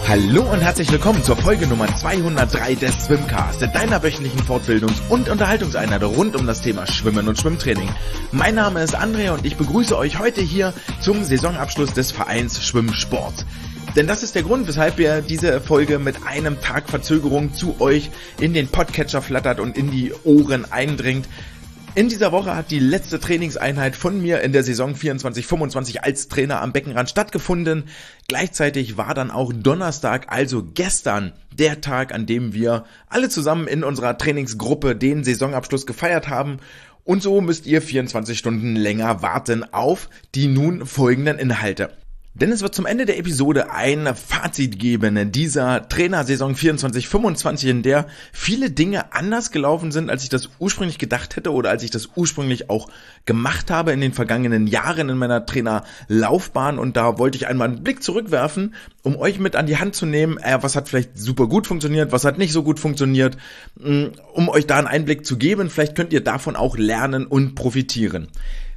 Hallo und herzlich willkommen zur Folge Nummer 203 des Swimcast, deiner wöchentlichen Fortbildungs- und Unterhaltungseinheit rund um das Thema Schwimmen und Schwimmtraining. Mein Name ist André und ich begrüße euch heute hier zum Saisonabschluss des Vereins Schwimmsport. Denn das ist der Grund, weshalb wir diese Folge mit einem Tag Verzögerung zu euch in den Podcatcher flattert und in die Ohren eindringt. In dieser Woche hat die letzte Trainingseinheit von mir in der Saison 24/25 als Trainer am Beckenrand stattgefunden. Gleichzeitig war dann auch Donnerstag, also gestern, der Tag, an dem wir alle zusammen in unserer Trainingsgruppe den Saisonabschluss gefeiert haben. Und so müsst ihr 24 Stunden länger warten auf die nun folgenden Inhalte. Denn es wird zum Ende der Episode ein Fazit geben dieser Trainersaison 24/25, in der viele Dinge anders gelaufen sind, als ich das ursprünglich gedacht hätte oder als ich das ursprünglich auch gemacht habe in den vergangenen Jahren in meiner Trainerlaufbahn. Und da wollte ich einmal einen Blick zurückwerfen, um euch mit an die Hand zu nehmen, was hat vielleicht super gut funktioniert, was hat nicht so gut funktioniert, um euch da einen Einblick zu geben. Vielleicht könnt ihr davon auch lernen und profitieren.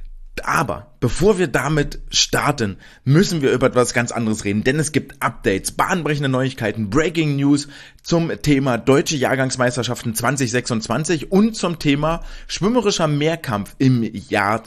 Aber bevor wir damit starten, müssen wir über etwas ganz anderes reden, denn es gibt Updates, bahnbrechende Neuigkeiten, Breaking News zum Thema Deutsche Jahrgangsmeisterschaften 2026 und zum Thema schwimmerischer Mehrkampf im Jahr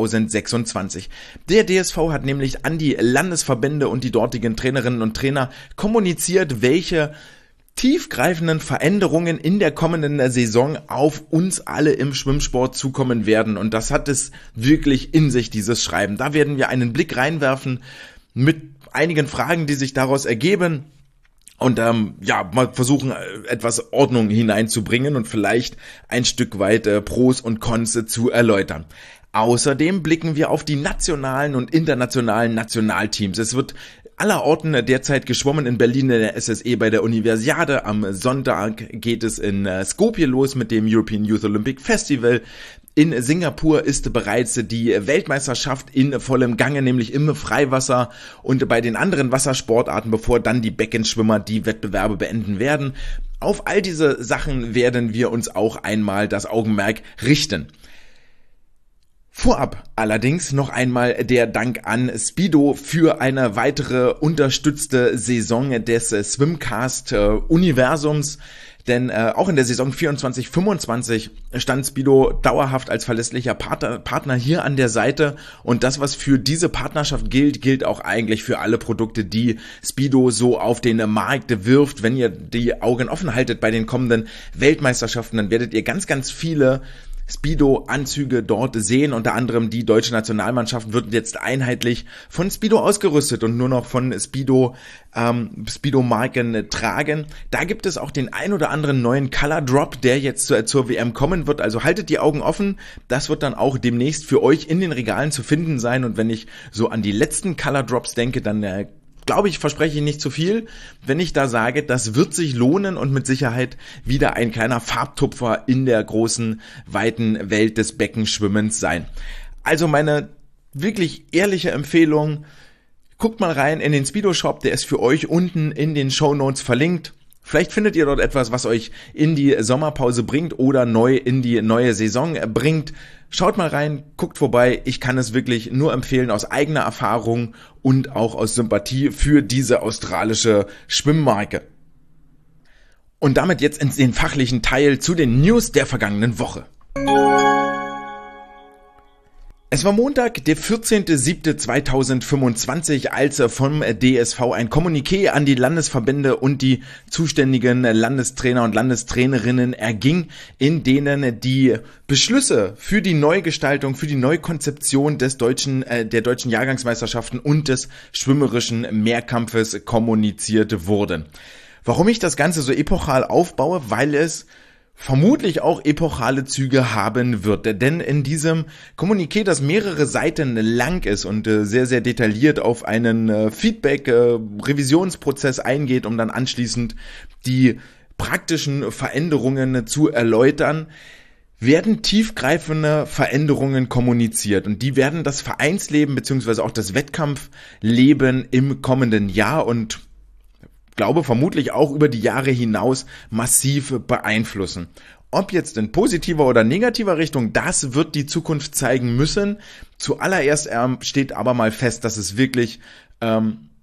2026. Der DSV hat nämlich an die Landesverbände und die dortigen Trainerinnen und Trainer kommuniziert, welche tiefgreifenden Veränderungen in der kommenden Saison auf uns alle im Schwimmsport zukommen werden. Und das hat es wirklich in sich, dieses Schreiben. Da werden wir einen Blick reinwerfen mit einigen Fragen, die sich daraus ergeben. Und mal versuchen, etwas Ordnung hineinzubringen und vielleicht ein Stück weit Pros und Cons zu erläutern. Außerdem blicken wir auf die nationalen und internationalen Nationalteams. Es wird allerorten derzeit geschwommen in Berlin in der SSE bei der Universiade. Am Sonntag geht es in Skopje los mit dem European Youth Olympic Festival. In Singapur ist bereits die Weltmeisterschaft in vollem Gange, nämlich im Freiwasser und bei den anderen Wassersportarten, bevor dann die Beckenschwimmer die Wettbewerbe beenden werden. Auf all diese Sachen werden wir uns auch einmal das Augenmerk richten. Vorab allerdings noch einmal der Dank an Speedo für eine weitere unterstützte Saison des Swimcast-Universums, denn auch in der Saison 24/25 stand Speedo dauerhaft als verlässlicher Partner hier an der Seite, und das, was für diese Partnerschaft gilt auch eigentlich für alle Produkte, die Speedo so auf den Markt wirft. Wenn ihr die Augen offen haltet bei den kommenden Weltmeisterschaften, dann werdet ihr ganz, ganz viele Speedo-Anzüge dort sehen. Unter anderem die deutsche Nationalmannschaft wird jetzt einheitlich von Speedo ausgerüstet und nur noch von Speedo-Marken tragen. Da gibt es auch den ein oder anderen neuen Color Drop, der jetzt zur WM kommen wird. Also haltet die Augen offen. Das wird dann auch demnächst für euch in den Regalen zu finden sein. Und wenn ich so an die letzten Color Drops denke, dann glaube ich, verspreche ich nicht zu viel, wenn ich da sage, das wird sich lohnen und mit Sicherheit wieder ein kleiner Farbtupfer in der großen, weiten Welt des Beckenschwimmens sein. Also meine wirklich ehrliche Empfehlung, guckt mal rein in den Speedo Shop, der ist für euch unten in den Shownotes verlinkt. Vielleicht findet ihr dort etwas, was euch in die Sommerpause bringt oder neu in die neue Saison bringt. Schaut mal rein, guckt vorbei. Ich kann es wirklich nur empfehlen aus eigener Erfahrung und auch aus Sympathie für diese australische Schwimmmarke. Und damit jetzt in den fachlichen Teil zu den News der vergangenen Woche. Es war Montag, der 14.07.2025, als vom DSV ein Kommuniqué an die Landesverbände und die zuständigen Landestrainer und Landestrainerinnen erging, in denen die Beschlüsse für die Neugestaltung, für die Neukonzeption der deutschen Jahrgangsmeisterschaften und des schwimmerischen Mehrkampfes kommuniziert wurden. Warum ich das Ganze so epochal aufbaue? Weil es vermutlich auch epochale Züge haben wird, denn in diesem Kommuniqué, das mehrere Seiten lang ist und sehr, sehr detailliert auf einen Feedback-Revisionsprozess eingeht, um dann anschließend die praktischen Veränderungen zu erläutern, werden tiefgreifende Veränderungen kommuniziert, und die werden das Vereinsleben bzw. auch das Wettkampfleben im kommenden Jahr und glaube vermutlich auch über die Jahre hinaus massiv beeinflussen. Ob jetzt in positiver oder negativer Richtung, das wird die Zukunft zeigen müssen. Zuallererst steht aber mal fest, dass es wirklich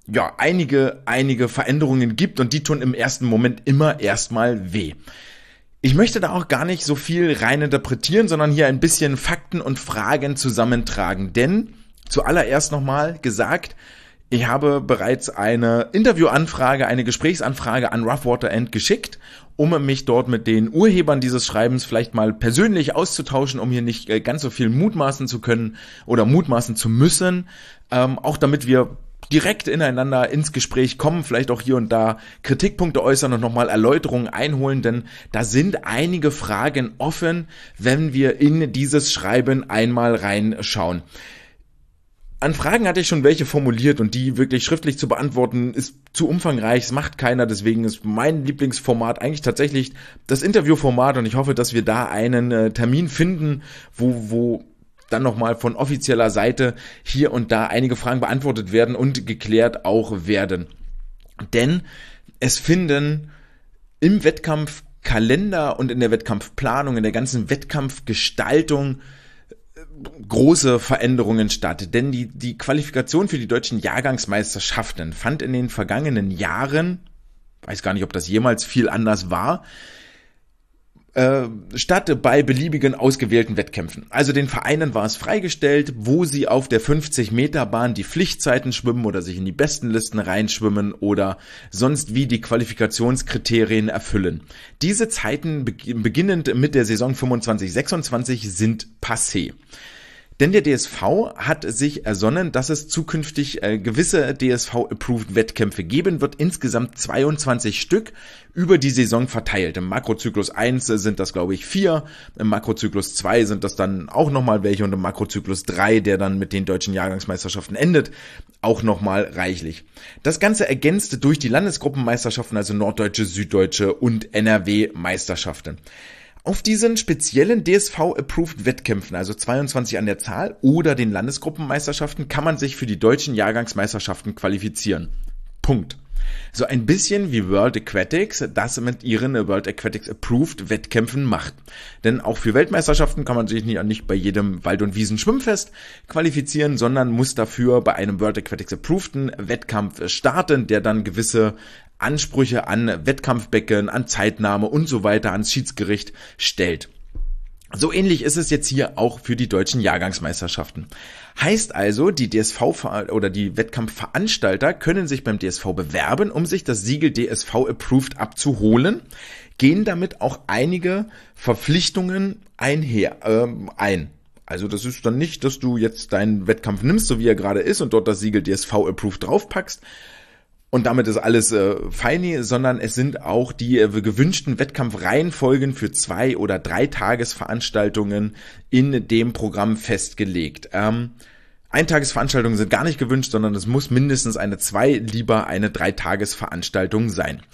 ja, einige Veränderungen gibt und die tun im ersten Moment immer erstmal weh. Ich möchte da auch gar nicht so viel rein interpretieren, sondern hier ein bisschen Fakten und Fragen zusammentragen, denn zuallererst nochmal gesagt, ich habe bereits eine Interviewanfrage, eine Gesprächsanfrage an Rough Water End geschickt, um mich dort mit den Urhebern dieses Schreibens vielleicht mal persönlich auszutauschen, um hier nicht ganz so viel mutmaßen zu können oder mutmaßen zu müssen, auch damit wir direkt ineinander ins Gespräch kommen, vielleicht auch hier und da Kritikpunkte äußern und nochmal Erläuterungen einholen, denn da sind einige Fragen offen, wenn wir in dieses Schreiben einmal reinschauen. An Fragen hatte ich schon welche formuliert und die wirklich schriftlich zu beantworten ist zu umfangreich, es macht keiner, deswegen ist mein Lieblingsformat eigentlich tatsächlich das Interviewformat und ich hoffe, dass wir da einen Termin finden, wo dann nochmal von offizieller Seite hier und da einige Fragen beantwortet werden und geklärt auch werden. Denn es finden im Wettkampfkalender und in der Wettkampfplanung, in der ganzen Wettkampfgestaltung große Veränderungen statt, denn die Qualifikation für die deutschen Jahrgangsmeisterschaften fand in den vergangenen Jahren, weiß gar nicht, ob das jemals viel anders war, statt bei beliebigen ausgewählten Wettkämpfen. Also den Vereinen war es freigestellt, wo sie auf der 50-Meter-Bahn die Pflichtzeiten schwimmen oder sich in die Bestenlisten reinschwimmen oder sonst wie die Qualifikationskriterien erfüllen. Diese Zeiten beginnend mit der Saison 25/26 sind passé. Denn der DSV hat sich ersonnen, dass es zukünftig gewisse DSV-approved Wettkämpfe geben wird, insgesamt 22 Stück über die Saison verteilt. Im Makrozyklus 1 sind das, glaube ich, 4, im Makrozyklus 2 sind das dann auch nochmal welche und im Makrozyklus 3, der dann mit den deutschen Jahrgangsmeisterschaften endet, auch nochmal reichlich. Das Ganze ergänzt durch die Landesgruppenmeisterschaften, also Norddeutsche, Süddeutsche und NRW-Meisterschaften. Auf diesen speziellen DSV-approved Wettkämpfen, also 22 an der Zahl, oder den Landesgruppenmeisterschaften, kann man sich für die deutschen Jahrgangsmeisterschaften qualifizieren. Punkt. So ein bisschen wie World Aquatics das mit ihren World Aquatics Approved Wettkämpfen macht. Denn auch für Weltmeisterschaften kann man sich nicht bei jedem Wald- und Wiesenschwimmfest qualifizieren, sondern muss dafür bei einem World Aquatics Approveden Wettkampf starten, der dann gewisse Ansprüche an Wettkampfbecken, an Zeitnahme und so weiter ans Schiedsgericht stellt. So ähnlich ist es jetzt hier auch für die deutschen Jahrgangsmeisterschaften. Heißt also, die DSV oder die Wettkampfveranstalter können sich beim DSV bewerben, um sich das Siegel DSV Approved abzuholen, gehen damit auch einige Verpflichtungen ein. Also das ist dann nicht, dass du jetzt deinen Wettkampf nimmst, so wie er gerade ist, und dort das Siegel DSV Approved draufpackst, und damit ist alles feini, sondern es sind auch die gewünschten Wettkampfreihenfolgen für 2- oder 3-Tagesveranstaltungen in dem Programm festgelegt. Eintagesveranstaltungen sind gar nicht gewünscht, sondern es muss mindestens eine 2-, lieber eine 3-Tagesveranstaltung sein.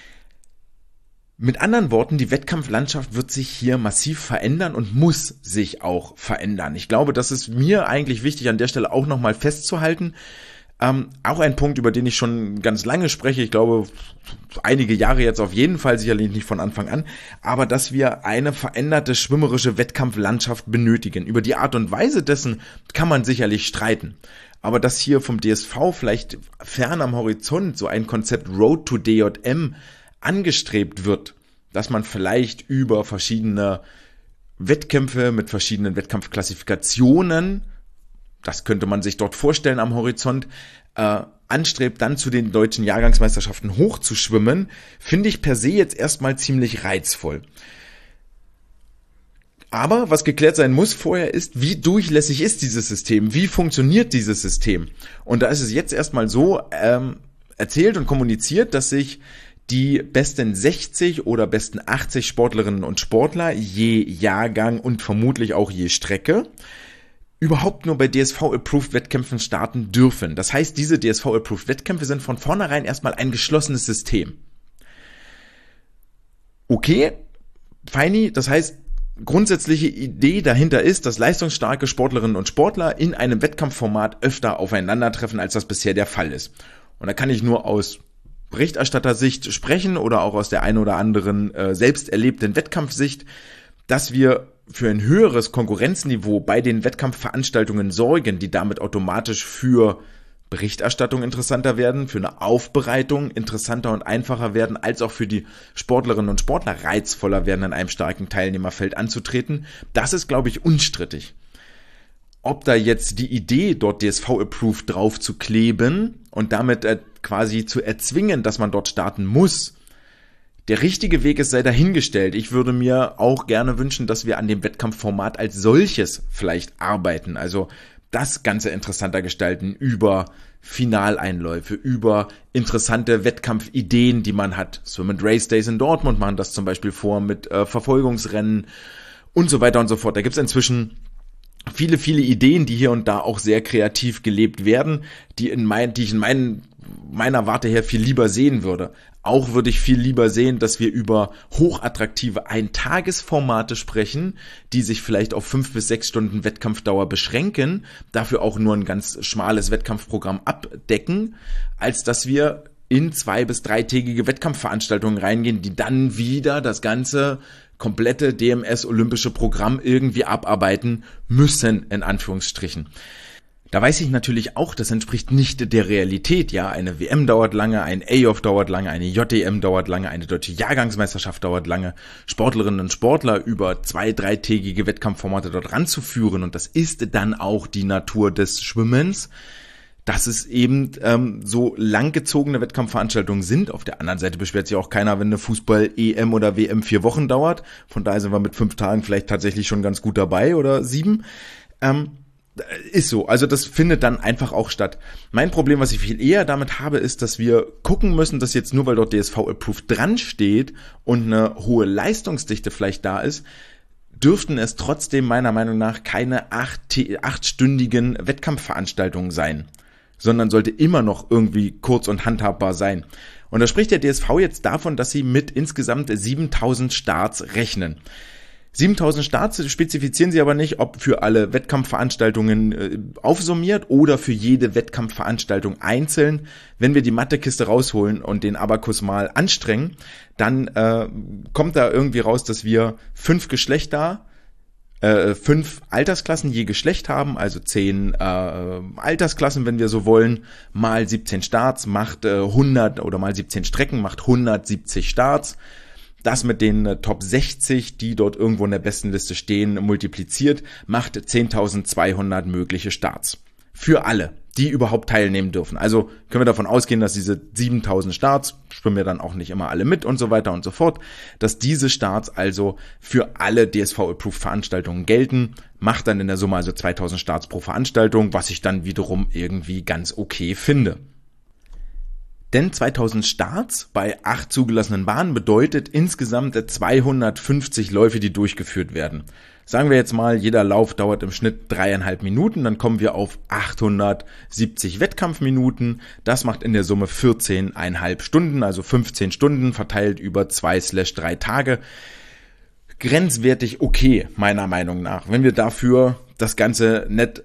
Mit anderen Worten, die Wettkampflandschaft wird sich hier massiv verändern und muss sich auch verändern. Ich glaube, das ist mir eigentlich wichtig, an der Stelle auch nochmal festzuhalten. Auch ein Punkt, über den ich schon ganz lange spreche, ich glaube einige Jahre jetzt auf jeden Fall, sicherlich nicht von Anfang an, aber dass wir eine veränderte schwimmerische Wettkampflandschaft benötigen. Über die Art und Weise dessen kann man sicherlich streiten. Aber dass hier vom DSV vielleicht fern am Horizont so ein Konzept Road to DJM angestrebt wird, dass man vielleicht über verschiedene Wettkämpfe mit verschiedenen Wettkampfklassifikationen, das könnte man sich dort vorstellen am Horizont, anstrebt, dann zu den deutschen Jahrgangsmeisterschaften hochzuschwimmen, finde ich per se jetzt erstmal ziemlich reizvoll. Aber was geklärt sein muss vorher ist, wie durchlässig ist dieses System, wie funktioniert dieses System? Und da ist es jetzt erstmal so erzählt und kommuniziert, dass sich die besten 60 oder besten 80 Sportlerinnen und Sportler je Jahrgang und vermutlich auch je Strecke überhaupt nur bei DSV-Approved-Wettkämpfen starten dürfen. Das heißt, diese DSV-Approved-Wettkämpfe sind von vornherein erstmal ein geschlossenes System. Okay, feini, das heißt, grundsätzliche Idee dahinter ist, dass leistungsstarke Sportlerinnen und Sportler in einem Wettkampfformat öfter aufeinandertreffen, als das bisher der Fall ist. Und da kann ich nur aus Berichterstattersicht sprechen oder auch aus der einen oder anderen selbst erlebten Wettkampfsicht, dass wir für ein höheres Konkurrenzniveau bei den Wettkampfveranstaltungen sorgen, die damit automatisch für Berichterstattung interessanter werden, für eine Aufbereitung interessanter und einfacher werden, als auch für die Sportlerinnen und Sportler reizvoller werden, in einem starken Teilnehmerfeld anzutreten. Das ist, glaube ich, unstrittig. Ob da jetzt die Idee, dort DSV-approved drauf zu kleben und damit quasi zu erzwingen, dass man dort starten muss, der richtige Weg ist, sei dahingestellt. Ich würde mir auch gerne wünschen, dass wir an dem Wettkampfformat als solches vielleicht arbeiten. Also das Ganze interessanter gestalten über Finaleinläufe, über interessante Wettkampfideen, die man hat. Swim and Race Days in Dortmund machen das zum Beispiel vor mit Verfolgungsrennen und so weiter und so fort. Da gibt es inzwischen viele Ideen, die hier und da auch sehr kreativ gelebt werden, die ich in meiner Warte her viel lieber sehen würde. Auch würde ich viel lieber sehen, dass wir über hochattraktive Eintagesformate sprechen, die sich vielleicht auf 5 bis 6 Stunden Wettkampfdauer beschränken, dafür auch nur ein ganz schmales Wettkampfprogramm abdecken, als dass wir in 2- bis 3-tägige Wettkampfveranstaltungen reingehen, die dann wieder das ganze komplette DMS-olympische Programm irgendwie abarbeiten müssen, in Anführungsstrichen. Da weiß ich natürlich auch, das entspricht nicht der Realität. Ja, eine WM dauert lange, ein A-Off dauert lange, eine JDM dauert lange, eine deutsche Jahrgangsmeisterschaft dauert lange. Sportlerinnen und Sportler über 2-, 3-tägige Wettkampfformate dort ranzuführen, und das ist dann auch die Natur des Schwimmens, dass es eben so langgezogene Wettkampfveranstaltungen sind. Auf der anderen Seite beschwert sich auch keiner, wenn eine Fußball-EM oder WM 4 Wochen dauert. Von daher sind wir mit 5 Tagen vielleicht tatsächlich schon ganz gut dabei oder 7. Ist so, also das findet dann einfach auch statt. Mein Problem, was ich viel eher damit habe, ist, dass wir gucken müssen, dass jetzt nur weil dort DSV-approved dran steht und eine hohe Leistungsdichte vielleicht da ist, dürften es trotzdem meiner Meinung nach keine 8-stündigen Wettkampfveranstaltungen sein, sondern sollte immer noch irgendwie kurz und handhabbar sein. Und da spricht der DSV jetzt davon, dass sie mit insgesamt 7.000 Starts rechnen. 7.000 Starts spezifizieren sie aber nicht, ob für alle Wettkampfveranstaltungen aufsummiert oder für jede Wettkampfveranstaltung einzeln. Wenn wir die Mathekiste rausholen und den Abakus mal anstrengen, dann kommt da irgendwie raus, dass wir 5 Altersklassen je Geschlecht haben, also 10 Altersklassen, wenn wir so wollen, mal 17 Starts macht 100 oder mal 17 Strecken macht 170 Starts. Das mit den Top 60, die dort irgendwo in der besten Liste stehen, multipliziert, macht 10.200 mögliche Starts. Für alle, die überhaupt teilnehmen dürfen. Also können wir davon ausgehen, dass diese 7.000 Starts, schwimmen wir dann auch nicht immer alle mit und so weiter und so fort, dass diese Starts also für alle DSV-approved Veranstaltungen gelten, macht dann in der Summe also 2.000 Starts pro Veranstaltung, was ich dann wiederum irgendwie ganz okay finde. Denn 2000 Starts bei 8 zugelassenen Bahnen bedeutet insgesamt 250 Läufe, die durchgeführt werden. Sagen wir jetzt mal, jeder Lauf dauert im Schnitt 3,5 Minuten, dann kommen wir auf 870 Wettkampfminuten. Das macht in der Summe 14,5 Stunden, also 15 Stunden verteilt über 2/3 Tage. Grenzwertig okay, meiner Meinung nach, wenn wir dafür das Ganze nett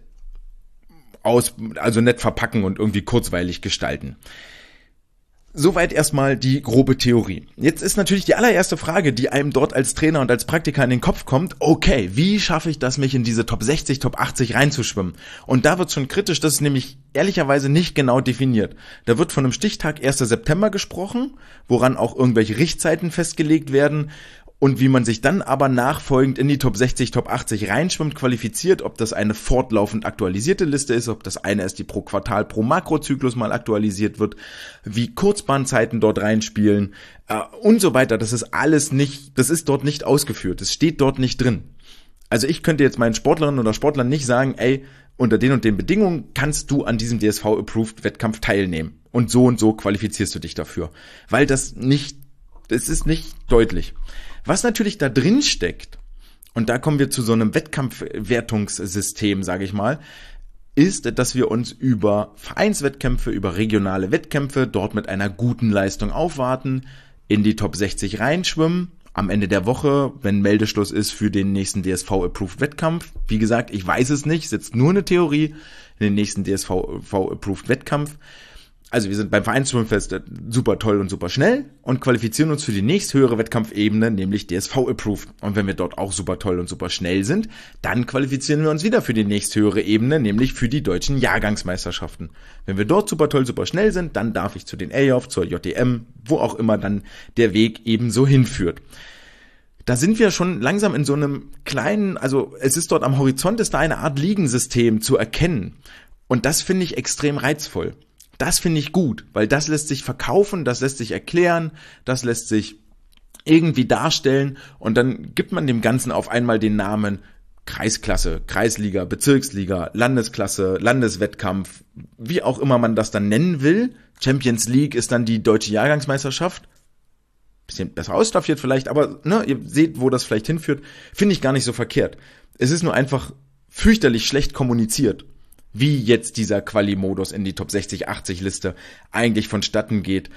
verpacken und irgendwie kurzweilig gestalten. Soweit erstmal die grobe Theorie. Jetzt ist natürlich die allererste Frage, die einem dort als Trainer und als Praktiker in den Kopf kommt, okay, wie schaffe ich das, mich in diese Top 60, Top 80 reinzuschwimmen? Und da wird schon kritisch, das ist nämlich ehrlicherweise nicht genau definiert. Da wird von einem Stichtag 1. September gesprochen, woran auch irgendwelche Richtzeiten festgelegt werden. Und wie man sich dann aber nachfolgend in die Top 60, Top 80 reinschwimmt, qualifiziert, ob das eine fortlaufend aktualisierte Liste ist, ob das eine ist, die pro Quartal, pro Makrozyklus mal aktualisiert wird, wie Kurzbahnzeiten dort reinspielen und so weiter. Das ist dort nicht ausgeführt, das steht dort nicht drin. Also ich könnte jetzt meinen Sportlerinnen oder Sportlern nicht sagen, ey, unter den und den Bedingungen kannst du an diesem DSV-approved Wettkampf teilnehmen und so qualifizierst du dich dafür, weil das ist nicht deutlich. Was natürlich da drin steckt, und da kommen wir zu so einem Wettkampfwertungssystem, sage ich mal, ist, dass wir uns über Vereinswettkämpfe, über regionale Wettkämpfe dort mit einer guten Leistung aufwarten, in die Top 60 reinschwimmen, am Ende der Woche, wenn Meldeschluss ist für den nächsten DSV-approved Wettkampf. Wie gesagt, ich weiß es nicht, ist jetzt nur eine Theorie, in den nächsten DSV-approved Wettkampf. Also wir sind beim Vereinsschwimmfest super toll und super schnell und qualifizieren uns für die nächsthöhere Wettkampfebene, nämlich DSV-Approved. Und wenn wir dort auch super toll und super schnell sind, dann qualifizieren wir uns wieder für die nächsthöhere Ebene, nämlich für die deutschen Jahrgangsmeisterschaften. Wenn wir dort super toll, super schnell sind, dann darf ich zu den AOF, zur JDM, wo auch immer dann der Weg ebenso hinführt. Da sind wir schon langsam in so einem kleinen, also es ist dort am Horizont, ist da eine Art Ligensystem zu erkennen. Und das finde ich extrem reizvoll. Das finde ich gut, weil das lässt sich verkaufen, das lässt sich erklären, das lässt sich irgendwie darstellen und dann gibt man dem Ganzen auf einmal den Namen Kreisklasse, Kreisliga, Bezirksliga, Landesklasse, Landeswettkampf, wie auch immer man das dann nennen will. Champions League ist dann die deutsche Jahrgangsmeisterschaft. Bisschen besser ausstaffiert vielleicht, aber ihr seht, wo das vielleicht hinführt. Finde ich gar nicht so verkehrt. Es ist nur einfach fürchterlich schlecht kommuniziert, wie jetzt dieser Quali-Modus in die Top 60, 80 Liste eigentlich vonstatten geht,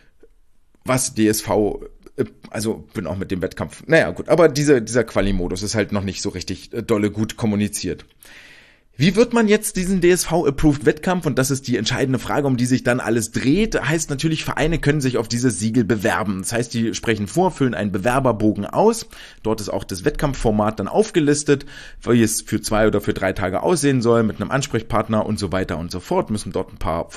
was DSV, also bin auch mit dem Wettkampf, naja gut, aber dieser Quali-Modus ist halt noch nicht so richtig dolle gut kommuniziert. Wie wird man jetzt diesen DSV-Approved Wettkampf, und das ist die entscheidende Frage, um die sich dann alles dreht, heißt natürlich, Vereine können sich auf dieses Siegel bewerben. Das heißt, die sprechen vor, füllen einen Bewerberbogen aus. Dort ist auch das Wettkampfformat dann aufgelistet, wie es für 2 oder für 3 Tage aussehen soll, mit einem Ansprechpartner und so weiter und so fort. Müssen dort ein paar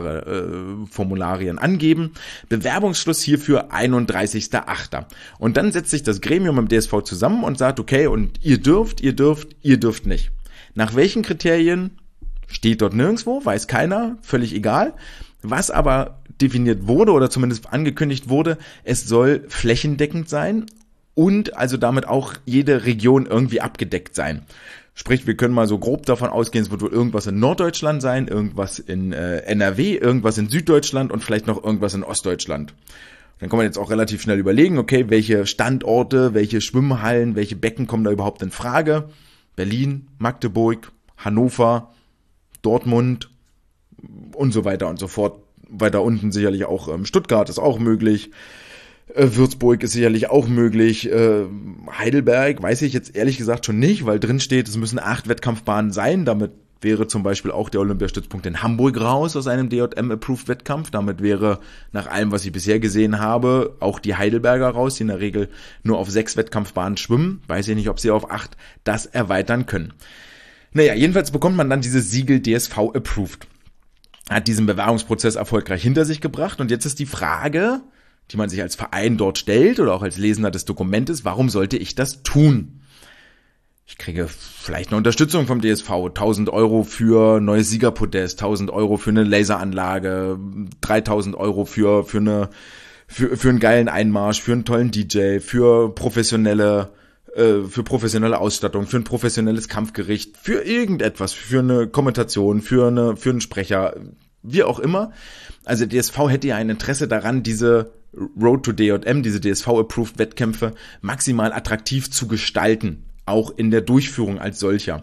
Formularien angeben. Bewerbungsschluss hierfür 31.08. Und dann setzt sich das Gremium im DSV zusammen und sagt, okay, und ihr dürft nicht. Nach welchen Kriterien steht dort nirgendwo, weiß keiner, völlig egal. Was aber definiert wurde oder zumindest angekündigt wurde, es soll flächendeckend sein und also damit auch jede Region irgendwie abgedeckt sein. Sprich, wir können mal so grob davon ausgehen, es wird wohl irgendwas in Norddeutschland sein, irgendwas in NRW, irgendwas in Süddeutschland und vielleicht noch irgendwas in Ostdeutschland. Dann kann man jetzt auch relativ schnell überlegen, okay, welche Standorte, welche Schwimmhallen, welche Becken kommen da überhaupt in Frage? Berlin, Magdeburg, Hannover, Dortmund und so weiter und so fort. Weiter unten sicherlich auch Stuttgart ist auch möglich. Würzburg ist sicherlich auch möglich. Heidelberg weiß ich jetzt ehrlich gesagt schon nicht, weil drin steht, es müssen 8 Wettkampfbahnen sein. Damit wäre zum Beispiel auch der Olympiastützpunkt in Hamburg raus aus einem DJM-Approved-Wettkampf. Damit wäre nach allem, was ich bisher gesehen habe, auch die Heidelberger raus, die in der Regel nur auf 6 Wettkampfbahnen schwimmen. Weiß ich nicht, ob sie auf 8 das erweitern können. Naja, jedenfalls bekommt man dann dieses Siegel DSV Approved. Hat diesen Bewerbungsprozess erfolgreich hinter sich gebracht. Und jetzt ist die Frage, die man sich als Verein dort stellt oder auch als Lesender des Dokumentes, warum sollte ich das tun? Ich kriege vielleicht eine Unterstützung vom DSV, 1.000 Euro für neues Siegerpodest, 1.000 Euro für eine Laseranlage, 3.000 Euro für einen geilen Einmarsch, für einen tollen DJ, für professionelle Ausstattung, für ein professionelles Kampfgericht, für irgendetwas, für eine Kommentation, für einen Sprecher, wie auch immer. Also der DSV hätte ja ein Interesse daran, diese Road to DJM, diese DSV-approved Wettkämpfe maximal attraktiv zu gestalten. Auch in der Durchführung als solcher.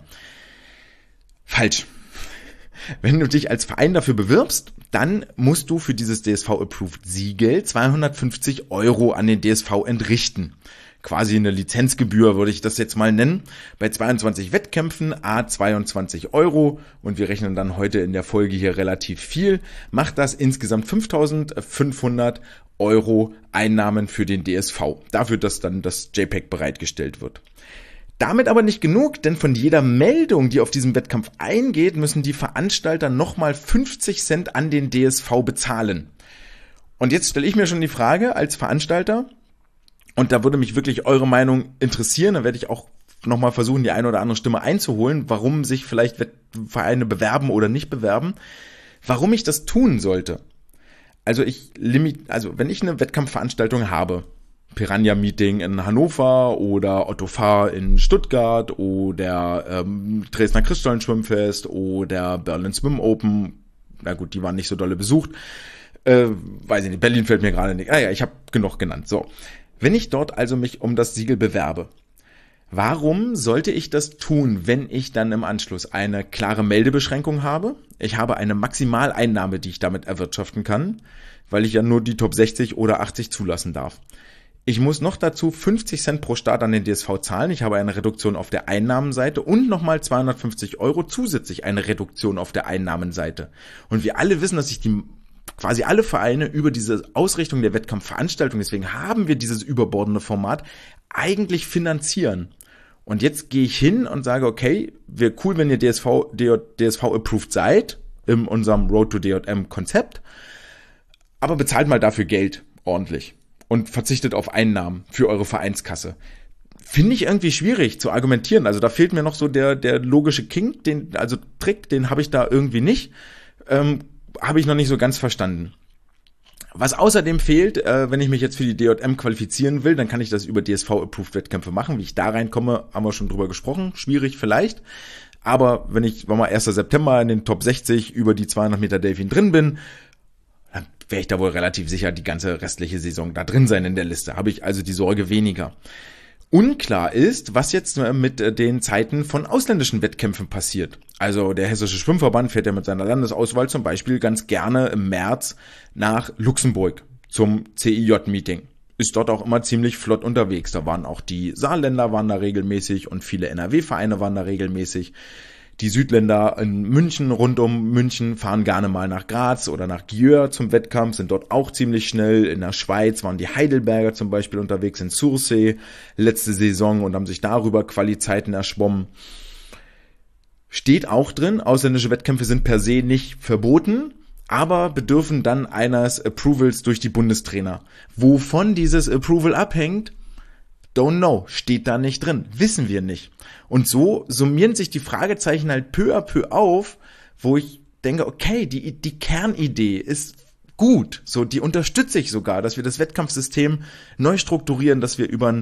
Falsch. Wenn du dich als Verein dafür bewirbst, dann musst du für dieses DSV-Approved-Siegel 250 Euro an den DSV entrichten. Quasi eine Lizenzgebühr würde ich das jetzt mal nennen. Bei 22 Wettkämpfen, a 22 Euro, und wir rechnen dann heute in der Folge hier relativ viel, macht das insgesamt 5.500 Euro Einnahmen für den DSV. Dafür, dass dann das JPEG bereitgestellt wird. Damit aber nicht genug, denn von jeder Meldung, die auf diesen Wettkampf eingeht, müssen die Veranstalter nochmal 50 Cent an den DSV bezahlen. Und jetzt stelle ich mir schon die Frage als Veranstalter, und da würde mich wirklich eure Meinung interessieren, da werde ich auch nochmal versuchen, die eine oder andere Stimme einzuholen, warum sich vielleicht Vereine bewerben oder nicht bewerben, warum ich das tun sollte. Also wenn ich eine Wettkampfveranstaltung habe, Piranha-Meeting in Hannover oder Otto Fahr in Stuttgart oder Dresdner Christstollen-Schwimmfest oder Berlin Swim Open. Na gut, die waren nicht so dolle besucht. Weiß ich nicht, Berlin fällt mir gerade nicht. Ich habe genug genannt. So, wenn ich dort also mich um das Siegel bewerbe, warum sollte ich das tun, wenn ich dann im Anschluss eine klare Meldebeschränkung habe? Ich habe eine Maximaleinnahme, die ich damit erwirtschaften kann, weil ich ja nur die Top 60 oder 80 zulassen darf. Ich muss noch dazu 50 Cent pro Start an den DSV zahlen. Ich habe eine Reduktion auf der Einnahmenseite und nochmal 250 Euro zusätzlich eine Reduktion auf der Einnahmenseite. Und wir alle wissen, dass sich die quasi alle Vereine über diese Ausrichtung der Wettkampfveranstaltung, deswegen haben wir dieses überbordende Format, eigentlich finanzieren. Und jetzt gehe ich hin und sage, okay, wäre cool, wenn ihr DSV-approved seid, in unserem Road to DJM-Konzept, aber bezahlt mal dafür Geld ordentlich und verzichtet auf Einnahmen für eure Vereinskasse. Finde ich irgendwie schwierig zu argumentieren. Also da fehlt mir noch so der logische Trick, den habe ich da irgendwie nicht. Habe ich noch nicht so ganz verstanden. Was außerdem fehlt, wenn ich mich jetzt für die DJM qualifizieren will, dann kann ich das über DSV-approved-Wettkämpfe machen. Wie ich da reinkomme, haben wir schon drüber gesprochen. Schwierig vielleicht. Aber wenn mal 1. September in den Top 60 über die 200 Meter Delfin drin bin, dann wäre ich da wohl relativ sicher die ganze restliche Saison da drin sein in der Liste. Habe ich also die Sorge weniger. Unklar ist, was jetzt mit den Zeiten von ausländischen Wettkämpfen passiert. Also der Hessische Schwimmverband fährt ja mit seiner Landesauswahl zum Beispiel ganz gerne im März nach Luxemburg zum CIJ-Meeting. Ist dort auch immer ziemlich flott unterwegs. Da waren auch die Saarländer waren da regelmäßig und viele NRW-Vereine waren da regelmäßig. Die Südländer in München, rund um München, fahren gerne mal nach Graz oder nach Győr zum Wettkampf, sind dort auch ziemlich schnell. In der Schweiz waren die Heidelberger zum Beispiel unterwegs in Sursee letzte Saison und haben sich darüber Qualizeiten erschwommen. Steht auch drin, ausländische Wettkämpfe sind per se nicht verboten, aber bedürfen dann eines Approvals durch die Bundestrainer. Wovon dieses Approval abhängt, don't know, steht da nicht drin, wissen wir nicht. Und so summieren sich die Fragezeichen halt peu à peu auf, wo ich denke, okay, die Kernidee ist gut, so die unterstütze ich sogar, dass wir das Wettkampfsystem neu strukturieren, dass wir über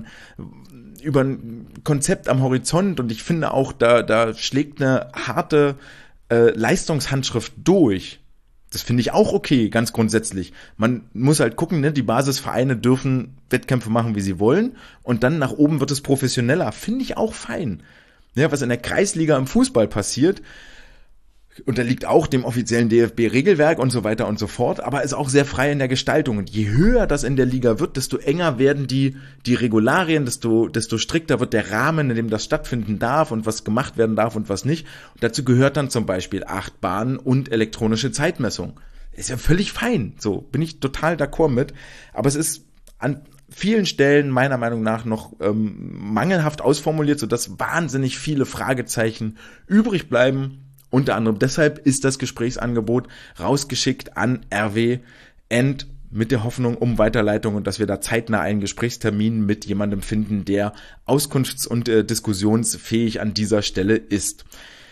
ein Konzept am Horizont, und ich finde auch, da schlägt eine harte Leistungshandschrift durch. Das finde ich auch okay, ganz grundsätzlich. Man muss halt gucken, ne, die Basisvereine dürfen Wettkämpfe machen, wie sie wollen, und dann nach oben wird es professioneller. Finde ich auch fein. Ja, was in der Kreisliga im Fußball passiert, unterliegt auch dem offiziellen DFB-Regelwerk und so weiter und so fort, aber ist auch sehr frei in der Gestaltung. Und je höher das in der Liga wird, desto enger werden die Regularien, desto strikter wird der Rahmen, in dem das stattfinden darf und was gemacht werden darf und was nicht. Und dazu gehört dann zum Beispiel Achtbahn und elektronische Zeitmessung. Ist ja völlig fein, so bin ich total d'accord mit. Aber es ist an vielen Stellen meiner Meinung nach noch mangelhaft ausformuliert, sodass wahnsinnig viele Fragezeichen übrig bleiben. Unter anderem deshalb ist das Gesprächsangebot rausgeschickt an RW End mit der Hoffnung um Weiterleitung und dass wir da zeitnah einen Gesprächstermin mit jemandem finden, der auskunfts- und diskussionsfähig an dieser Stelle ist.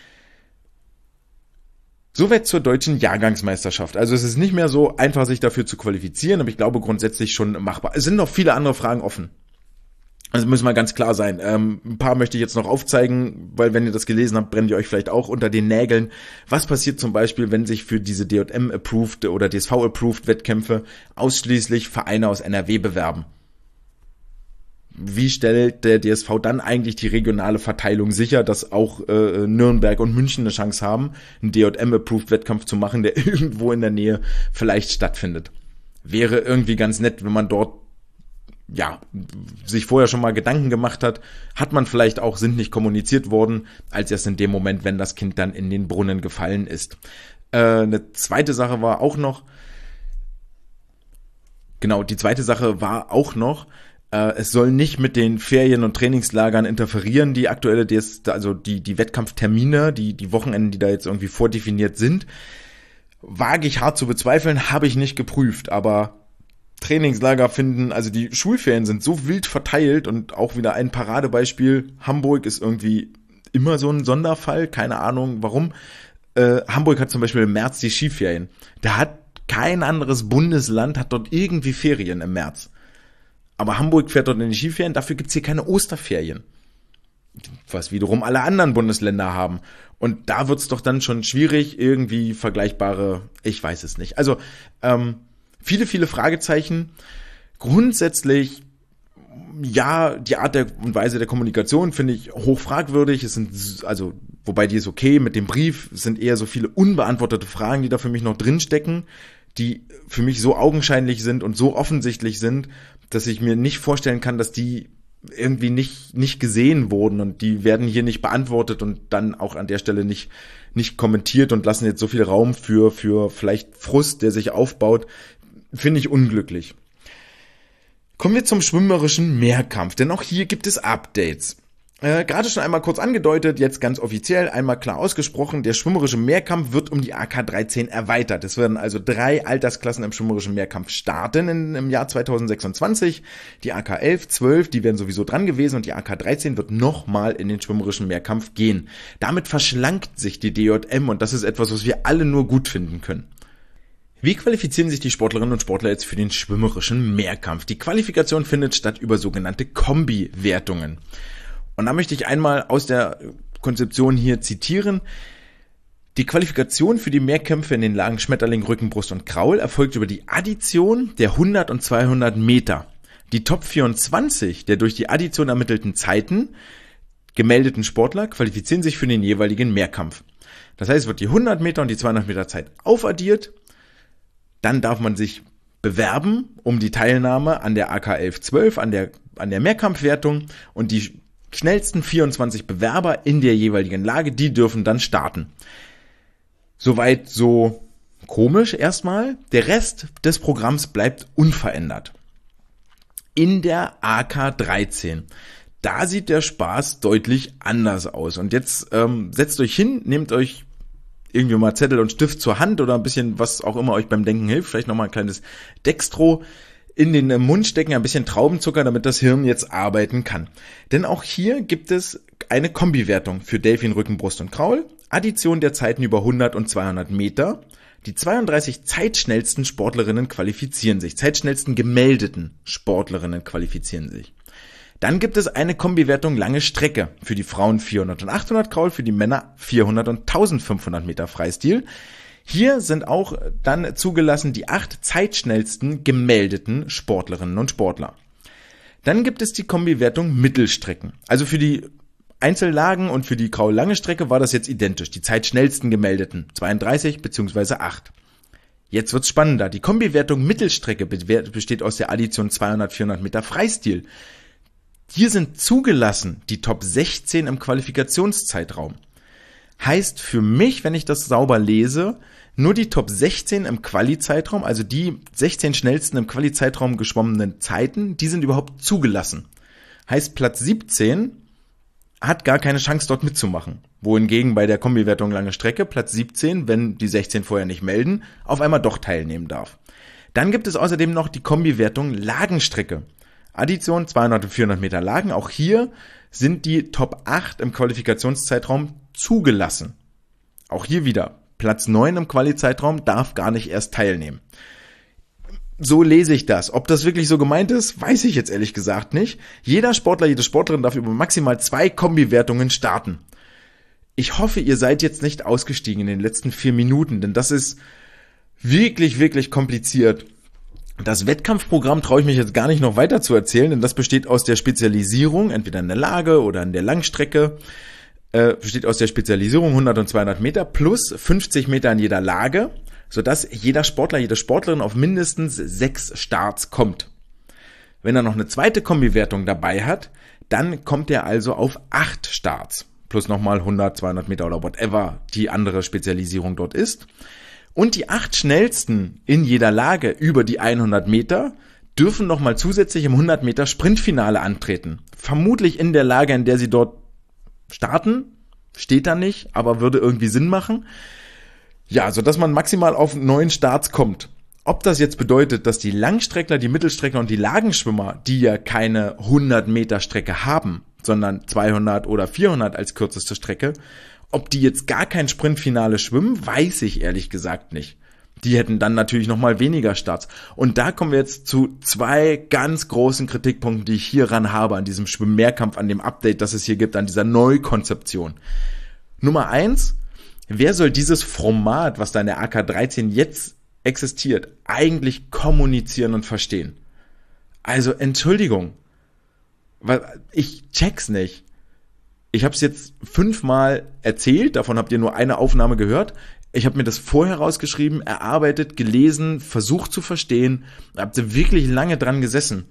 Soweit zur deutschen Jahrgangsmeisterschaft. Also es ist nicht mehr so einfach, sich dafür zu qualifizieren, aber ich glaube grundsätzlich schon machbar. Es sind noch viele andere Fragen offen. Also müssen wir ganz klar sein. Ein paar möchte ich jetzt noch aufzeigen, weil wenn ihr das gelesen habt, brennt ihr euch vielleicht auch unter den Nägeln. Was passiert zum Beispiel, wenn sich für diese DJM-approved oder DSV-approved Wettkämpfe ausschließlich Vereine aus NRW bewerben? Wie stellt der DSV dann eigentlich die regionale Verteilung sicher, dass auch Nürnberg und München eine Chance haben, einen DJM-approved Wettkampf zu machen, der irgendwo in der Nähe vielleicht stattfindet? Wäre irgendwie ganz nett, wenn man dort sich vorher schon mal Gedanken gemacht hat man vielleicht auch, sind nicht kommuniziert worden, als erst in dem Moment, wenn das Kind dann in den Brunnen gefallen ist. Die zweite Sache war auch noch, es soll nicht mit den Ferien- und Trainingslagern interferieren, die aktuelle, die Wettkampftermine, die Wochenenden, die da jetzt irgendwie vordefiniert sind. Wage ich hart zu bezweifeln, habe ich nicht geprüft, aber Trainingslager finden, also die Schulferien sind so wild verteilt und auch wieder ein Paradebeispiel. Hamburg ist irgendwie immer so ein Sonderfall, keine Ahnung warum. Hamburg hat zum Beispiel im März die Skiferien. Da hat kein anderes Bundesland hat dort irgendwie Ferien im März. Aber Hamburg fährt dort in die Skiferien, dafür gibt's hier keine Osterferien. Was wiederum alle anderen Bundesländer haben. Und da wird's doch dann schon schwierig, irgendwie vergleichbare, ich weiß es nicht. Also, viele Fragezeichen. Grundsätzlich, ja, die Art und Weise der Kommunikation finde ich hochfragwürdig. Wobei die ist okay mit dem Brief. Es sind eher so viele unbeantwortete Fragen, die da für mich noch drinstecken, die für mich so augenscheinlich sind und so offensichtlich sind, dass ich mir nicht vorstellen kann, dass die irgendwie nicht gesehen wurden und die werden hier nicht beantwortet und dann auch an der Stelle nicht kommentiert und lassen jetzt so viel Raum für vielleicht Frust, der sich aufbaut, finde ich unglücklich. Kommen wir zum schwimmerischen Mehrkampf, denn auch hier gibt es Updates. Gerade schon einmal kurz angedeutet, jetzt ganz offiziell, einmal klar ausgesprochen, der schwimmerische Mehrkampf wird um die AK 13 erweitert. Es werden also 3 Altersklassen im schwimmerischen Mehrkampf starten im Jahr 2026. Die AK 11, 12, die wären sowieso dran gewesen und die AK 13 wird nochmal in den schwimmerischen Mehrkampf gehen. Damit verschlankt sich die DJM und das ist etwas, was wir alle nur gut finden können. Wie qualifizieren sich die Sportlerinnen und Sportler jetzt für den schwimmerischen Mehrkampf? Die Qualifikation findet statt über sogenannte Kombi-Wertungen. Und da möchte ich einmal aus der Konzeption hier zitieren. Die Qualifikation für die Mehrkämpfe in den Lagen Schmetterling, Rücken, Brust und Kraul erfolgt über die Addition der 100 und 200 Meter. Die Top 24 der durch die Addition ermittelten Zeiten gemeldeten Sportler qualifizieren sich für den jeweiligen Mehrkampf. Das heißt, es wird die 100 Meter und die 200 Meter Zeit aufaddiert. Dann darf man sich bewerben um die Teilnahme an der AK 11-12, an der Mehrkampfwertung und die schnellsten 24 Bewerber in der jeweiligen Lage, die dürfen dann starten. Soweit so komisch erstmal. Der Rest des Programms bleibt unverändert. In der AK 13, da sieht der Spaß deutlich anders aus. Und jetzt setzt euch hin, nehmt euch irgendwie mal Zettel und Stift zur Hand oder ein bisschen, was auch immer euch beim Denken hilft, vielleicht nochmal ein kleines Dextro in den Mund stecken, ein bisschen Traubenzucker, damit das Hirn jetzt arbeiten kann. Denn auch hier gibt es eine Kombiwertung für Delfin, Rücken, Brust und Kraul, Addition der Zeiten über 100 und 200 Meter. Die 32 zeitschnellsten Sportlerinnen qualifizieren sich, zeitschnellsten gemeldeten Sportlerinnen qualifizieren sich. Dann gibt es eine Kombiwertung lange Strecke für die Frauen 400 und 800 Kraul, für die Männer 400 und 1500 Meter Freistil. Hier sind auch dann zugelassen die 8 zeitschnellsten gemeldeten Sportlerinnen und Sportler. Dann gibt es die Kombiwertung Mittelstrecken. Also für die Einzellagen und für die Kraul-Lange Strecke war das jetzt identisch. Die zeitschnellsten gemeldeten 32 bzw. 8. Jetzt wird's spannender. Die Kombiwertung Mittelstrecke besteht aus der Addition 200-400 Meter Freistil. Hier sind zugelassen die Top 16 im Qualifikationszeitraum. Heißt für mich, wenn ich das sauber lese, nur die Top 16 im Quali-Zeitraum, also die 16 schnellsten im Quali-Zeitraum geschwommenen Zeiten, die sind überhaupt zugelassen. Heißt Platz 17 hat gar keine Chance dort mitzumachen. Wohingegen bei der Kombiwertung lange Strecke Platz 17, wenn die 16 vorher nicht melden, auf einmal doch teilnehmen darf. Dann gibt es außerdem noch die Kombiwertung Lagenstrecke. Addition 200 und 400 Meter Lagen. Auch hier sind die Top 8 im Qualifikationszeitraum zugelassen. Auch hier wieder Platz 9 im Quali-Zeitraum darf gar nicht erst teilnehmen. So lese ich das. Ob das wirklich so gemeint ist, weiß ich jetzt ehrlich gesagt nicht. Jeder Sportler, jede Sportlerin darf über maximal 2 Kombiwertungen starten. Ich hoffe, ihr seid jetzt nicht ausgestiegen in den letzten 4 Minuten, denn das ist wirklich, wirklich kompliziert. Das Wettkampfprogramm traue ich mich jetzt gar nicht noch weiter zu erzählen, denn das besteht aus der Spezialisierung, entweder in der Lage oder in der Langstrecke, besteht aus der Spezialisierung 100 und 200 Meter plus 50 Meter in jeder Lage, sodass jeder Sportler, jede Sportlerin auf mindestens 6 Starts kommt. Wenn er noch eine zweite Kombiwertung dabei hat, dann kommt er also auf 8 Starts, plus nochmal 100, 200 Meter oder whatever die andere Spezialisierung dort ist. Und die 8 schnellsten in jeder Lage über die 100 Meter dürfen nochmal zusätzlich im 100 Meter Sprintfinale antreten. Vermutlich in der Lage, in der sie dort starten, steht da nicht, aber würde irgendwie Sinn machen. Ja, sodass man maximal auf 9 Starts kommt. Ob das jetzt bedeutet, dass die Langstreckler, die Mittelstreckler und die Lagenschwimmer, die ja keine 100 Meter Strecke haben, sondern 200 oder 400 als kürzeste Strecke, ob die jetzt gar kein Sprintfinale schwimmen, weiß ich ehrlich gesagt nicht. Die hätten dann natürlich nochmal weniger Starts. Und da kommen wir jetzt zu 2 ganz großen Kritikpunkten, die ich hieran habe, an diesem Schwimmmehrkampf, an dem Update, das es hier gibt, an dieser Neukonzeption. Nummer 1, wer soll dieses Format, was da in der AK 13 jetzt existiert, eigentlich kommunizieren und verstehen? Also Entschuldigung, weil ich check's nicht. Ich habe es jetzt 5-mal erzählt, davon habt ihr nur eine Aufnahme gehört. Ich habe mir das vorher rausgeschrieben, erarbeitet, gelesen, versucht zu verstehen, habt ihr wirklich lange dran gesessen.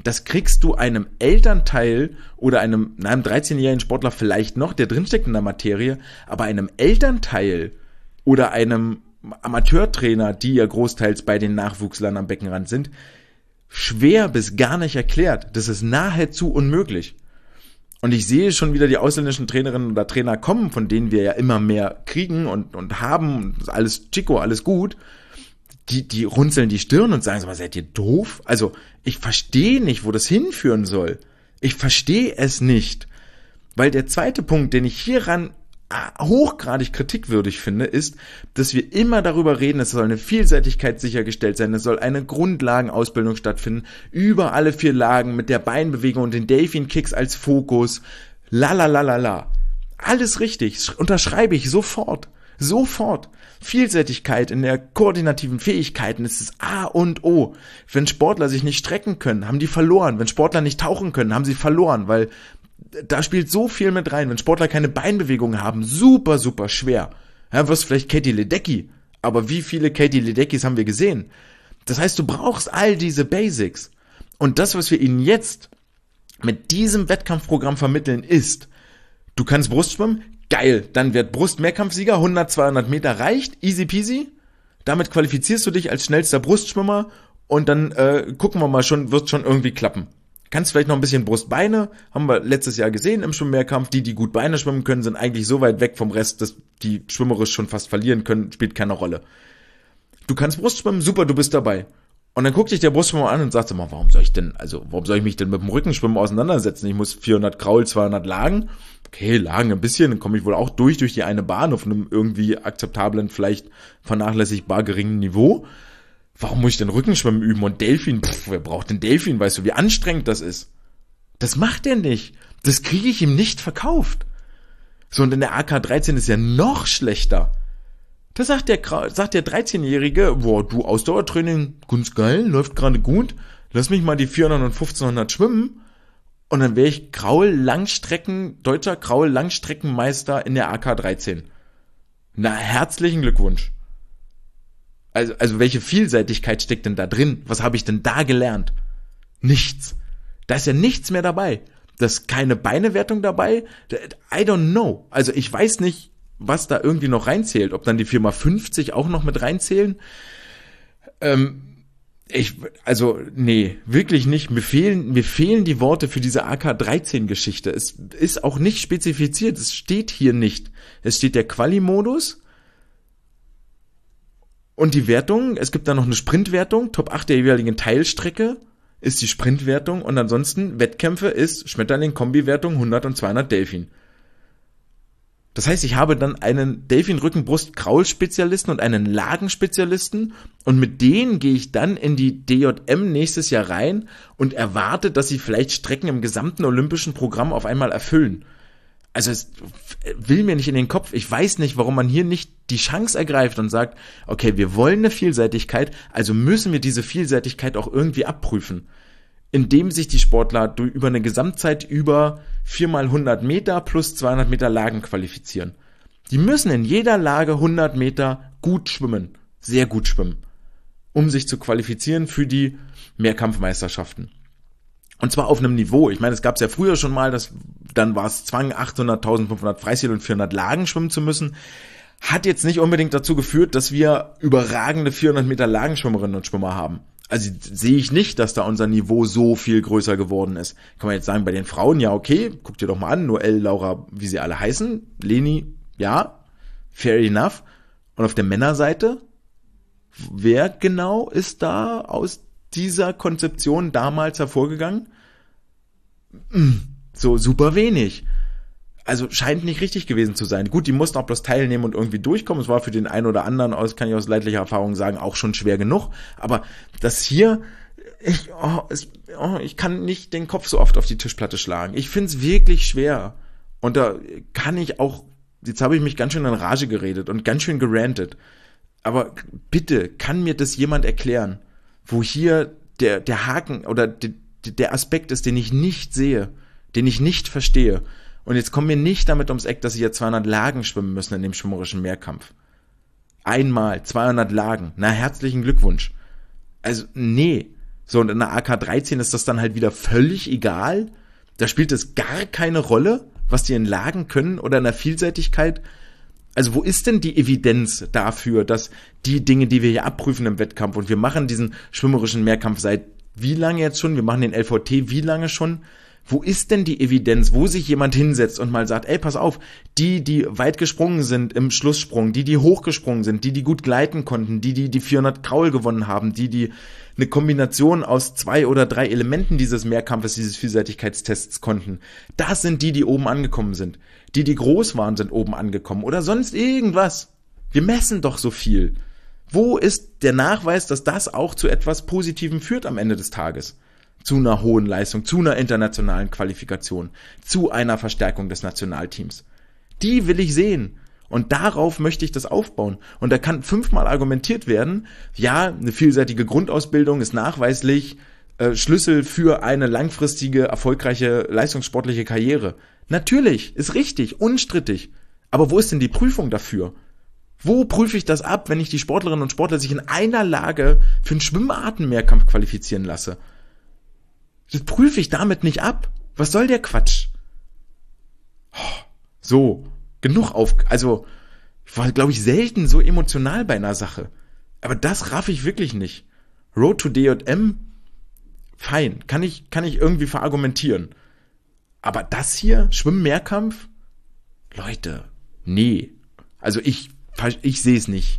Das kriegst du einem Elternteil oder einem 13-jährigen Sportler vielleicht noch, der drinsteckt in der Materie, aber einem Elternteil oder einem Amateurtrainer, die ja großteils bei den Nachwuchslern am Beckenrand sind, schwer bis gar nicht erklärt. Das ist nahezu unmöglich. Und ich sehe schon wieder die ausländischen Trainerinnen oder Trainer kommen, von denen wir ja immer mehr kriegen und haben, alles Chico, alles gut. Die runzeln die Stirn und sagen, so, seid ihr doof? Also ich verstehe nicht, wo das hinführen soll. Ich verstehe es nicht. Weil der zweite Punkt, den ich hieran hochgradig kritikwürdig finde, ist, dass wir immer darüber reden, es soll eine Vielseitigkeit sichergestellt sein, es soll eine Grundlagenausbildung stattfinden, über alle 4 Lagen mit der Beinbewegung und den Delfin-Kicks als Fokus, la. Alles richtig, unterschreibe ich sofort. Vielseitigkeit in der koordinativen Fähigkeiten ist das A und O. Wenn Sportler sich nicht strecken können, haben die verloren. Wenn Sportler nicht tauchen können, haben sie verloren, weil da spielt so viel mit rein. Wenn Sportler keine Beinbewegungen haben, super schwer. Ja, wirst vielleicht Katie Ledecky, aber wie viele Katie Ledeckys haben wir gesehen? Das heißt, du brauchst all diese Basics. Und das, was wir ihnen jetzt mit diesem Wettkampfprogramm vermitteln, ist, du kannst Brustschwimmen, geil, dann wird Brust-Mehrkampfsieger, 100, 200 Meter reicht, easy peasy. Damit qualifizierst du dich als schnellster Brustschwimmer und dann gucken wir mal schon, wird schon irgendwie klappen. Kannst vielleicht noch ein bisschen Brustbeine, haben wir letztes Jahr gesehen im Schwimmmehrkampf. Die gut Beine schwimmen können, sind eigentlich so weit weg vom Rest, dass die schwimmerisch schon fast verlieren können, spielt keine Rolle. Du kannst Brustschwimmen, super, du bist dabei. Und dann guckt dich der Brustschwimmer an und sagt mal, warum soll ich mich denn mit dem Rückenschwimmen auseinandersetzen? Ich muss 400 Kraul, 200 Lagen. Okay, Lagen ein bisschen, dann komme ich wohl auch durch die eine Bahn auf einem irgendwie akzeptablen, vielleicht vernachlässigbar geringen Niveau. Warum muss ich denn Rückenschwimmen üben und Delfin? Wer braucht denn Delfin? Weißt du, wie anstrengend das ist? Das macht er nicht. Das kriege ich ihm nicht verkauft. So, und in der AK 13 ist ja noch schlechter. Da sagt der 13-Jährige, boah, du Ausdauertraining, ganz geil, läuft gerade gut, lass mich mal die 400 und 1500 schwimmen und dann wäre ich deutscher Kraul-Langstreckenmeister in der AK 13. Na, herzlichen Glückwunsch. Also welche Vielseitigkeit steckt denn da drin? Was habe ich denn da gelernt? Nichts. Da ist ja nichts mehr dabei. Da ist keine Beinewertung dabei. I don't know. Also ich weiß nicht, was da irgendwie noch reinzählt. Ob dann die 4x50 auch noch mit reinzählen? Nee, wirklich nicht. Mir fehlen die Worte für diese AK-13-Geschichte. Es ist auch nicht spezifiziert. Es steht hier nicht. Es steht der Quali-Modus und die Wertung. Es gibt da noch eine Sprintwertung. Top 8 der jeweiligen Teilstrecke ist die Sprintwertung und ansonsten Wettkämpfe ist Schmetterling-Kombi-Wertung 100 und 200 Delfin. Das heißt, ich habe dann einen Delfin-Rücken-Brust-Kraul-Spezialisten und einen Lagenspezialisten und mit denen gehe ich dann in die DJM nächstes Jahr rein und erwarte, dass sie vielleicht Strecken im gesamten olympischen Programm auf einmal erfüllen. Also es will mir nicht in den Kopf. Ich weiß nicht, warum man hier nicht die Chance ergreift und sagt, okay, wir wollen eine Vielseitigkeit, also müssen wir diese Vielseitigkeit auch irgendwie abprüfen. Indem sich die Sportler über eine Gesamtzeit über 4x100 Meter plus 200 Meter Lagen qualifizieren. Die müssen in jeder Lage 100 Meter gut schwimmen, sehr gut schwimmen, um sich zu qualifizieren für die Mehrkampfmeisterschaften. Und zwar auf einem Niveau, ich meine, es gab es ja früher schon mal, dann war es Zwang, 800, 1500 Freistil und 400 Lagen schwimmen zu müssen. Hat jetzt nicht unbedingt dazu geführt, dass wir überragende 400 Meter Lagenschwimmerinnen und Schwimmer haben. Also sehe ich nicht, dass da unser Niveau so viel größer geworden ist. Kann man jetzt sagen, bei den Frauen, ja okay, guck dir doch mal an, Noelle, Laura, wie sie alle heißen, Leni, ja, fair enough. Und auf der Männerseite, wer genau ist da aus dieser Konzeption damals hervorgegangen? So super wenig. Also scheint nicht richtig gewesen zu sein. Gut, die mussten auch bloß teilnehmen und irgendwie durchkommen. Es war für den einen oder anderen, kann ich aus leidlicher Erfahrung sagen, auch schon schwer genug. Aber das hier, ich kann nicht den Kopf so oft auf die Tischplatte schlagen. Ich find's wirklich schwer. Und da kann ich auch, jetzt habe ich mich ganz schön in Rage geredet und ganz schön gerantet. Aber bitte, kann mir das jemand erklären, wo hier der Haken oder der Aspekt ist, den ich nicht sehe, den ich nicht verstehe. Und jetzt kommen wir nicht damit ums Eck, dass sie jetzt 200 Lagen schwimmen müssen in dem schwimmerischen Mehrkampf. Einmal 200 Lagen. Na, herzlichen Glückwunsch. Also, nee. So, und in der AK 13 ist das dann halt wieder völlig egal. Da spielt es gar keine Rolle, was die in Lagen können oder in der Vielseitigkeit. Also wo ist denn die Evidenz dafür, dass die Dinge, die wir hier abprüfen im Wettkampf, und wir machen diesen schwimmerischen Mehrkampf seit wie lange jetzt schon, wir machen den LVT wie lange schon, wo ist denn die Evidenz, wo sich jemand hinsetzt und mal sagt, ey, pass auf, die weit gesprungen sind im Schlusssprung, die hochgesprungen sind, die gut gleiten konnten, die 400 Kraul gewonnen haben, die eine Kombination aus 2 oder 3 Elementen dieses Mehrkampfes, dieses Vielseitigkeitstests konnten, das sind die oben angekommen sind. Die groß waren, sind oben angekommen oder sonst irgendwas. Wir messen doch so viel. Wo ist der Nachweis, dass das auch zu etwas Positivem führt am Ende des Tages? Zu einer hohen Leistung, zu einer internationalen Qualifikation, zu einer Verstärkung des Nationalteams. Die will ich sehen. Und darauf möchte ich das aufbauen. Und da kann 5-mal argumentiert werden, ja, eine vielseitige Grundausbildung ist nachweislich Schlüssel für eine langfristige, erfolgreiche, leistungssportliche Karriere. Natürlich, ist richtig, unstrittig. Aber wo ist denn die Prüfung dafür? Wo prüfe ich das ab, wenn ich die Sportlerinnen und Sportler sich in einer Lage für einen Schwimmartenmehrkampf qualifizieren lasse? Das prüfe ich damit nicht ab. Was soll der Quatsch? So, genug also, ich war, glaube ich, selten so emotional bei einer Sache. Aber das raff ich wirklich nicht. Road to DJM, fein, kann ich irgendwie verargumentieren. Aber das hier, Schwimm-Mehrkampf? Leute, nee. Also ich sehe es nicht.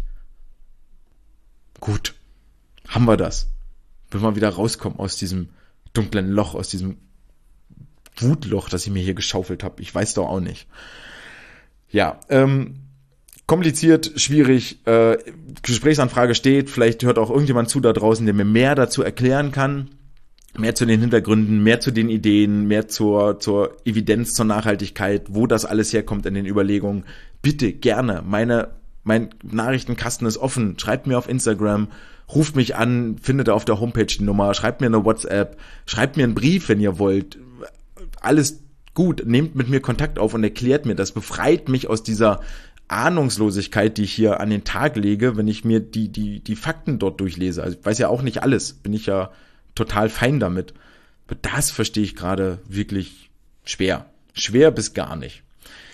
Gut, haben wir das. Wenn wir wieder rauskommen aus diesem dunklen Loch, aus diesem Wutloch, das ich mir hier geschaufelt habe. Ich weiß doch auch nicht. Ja, kompliziert, schwierig, Gesprächsanfrage steht, vielleicht hört auch irgendjemand zu da draußen, der mir mehr dazu erklären kann, mehr zu den Hintergründen, mehr zu den Ideen, mehr zur Evidenz, zur Nachhaltigkeit, wo das alles herkommt in den Überlegungen. Bitte, gerne, mein Nachrichtenkasten ist offen, schreibt mir auf Instagram, ruft mich an, findet auf der Homepage die Nummer, schreibt mir eine WhatsApp, schreibt mir einen Brief, wenn ihr wollt. Alles gut, nehmt mit mir Kontakt auf und erklärt mir das, befreit mich aus dieser Ahnungslosigkeit, die ich hier an den Tag lege, wenn ich mir die Fakten dort durchlese. Also ich weiß ja auch nicht alles, bin ich ja total fein damit. Aber das verstehe ich gerade wirklich schwer. Schwer bis gar nicht.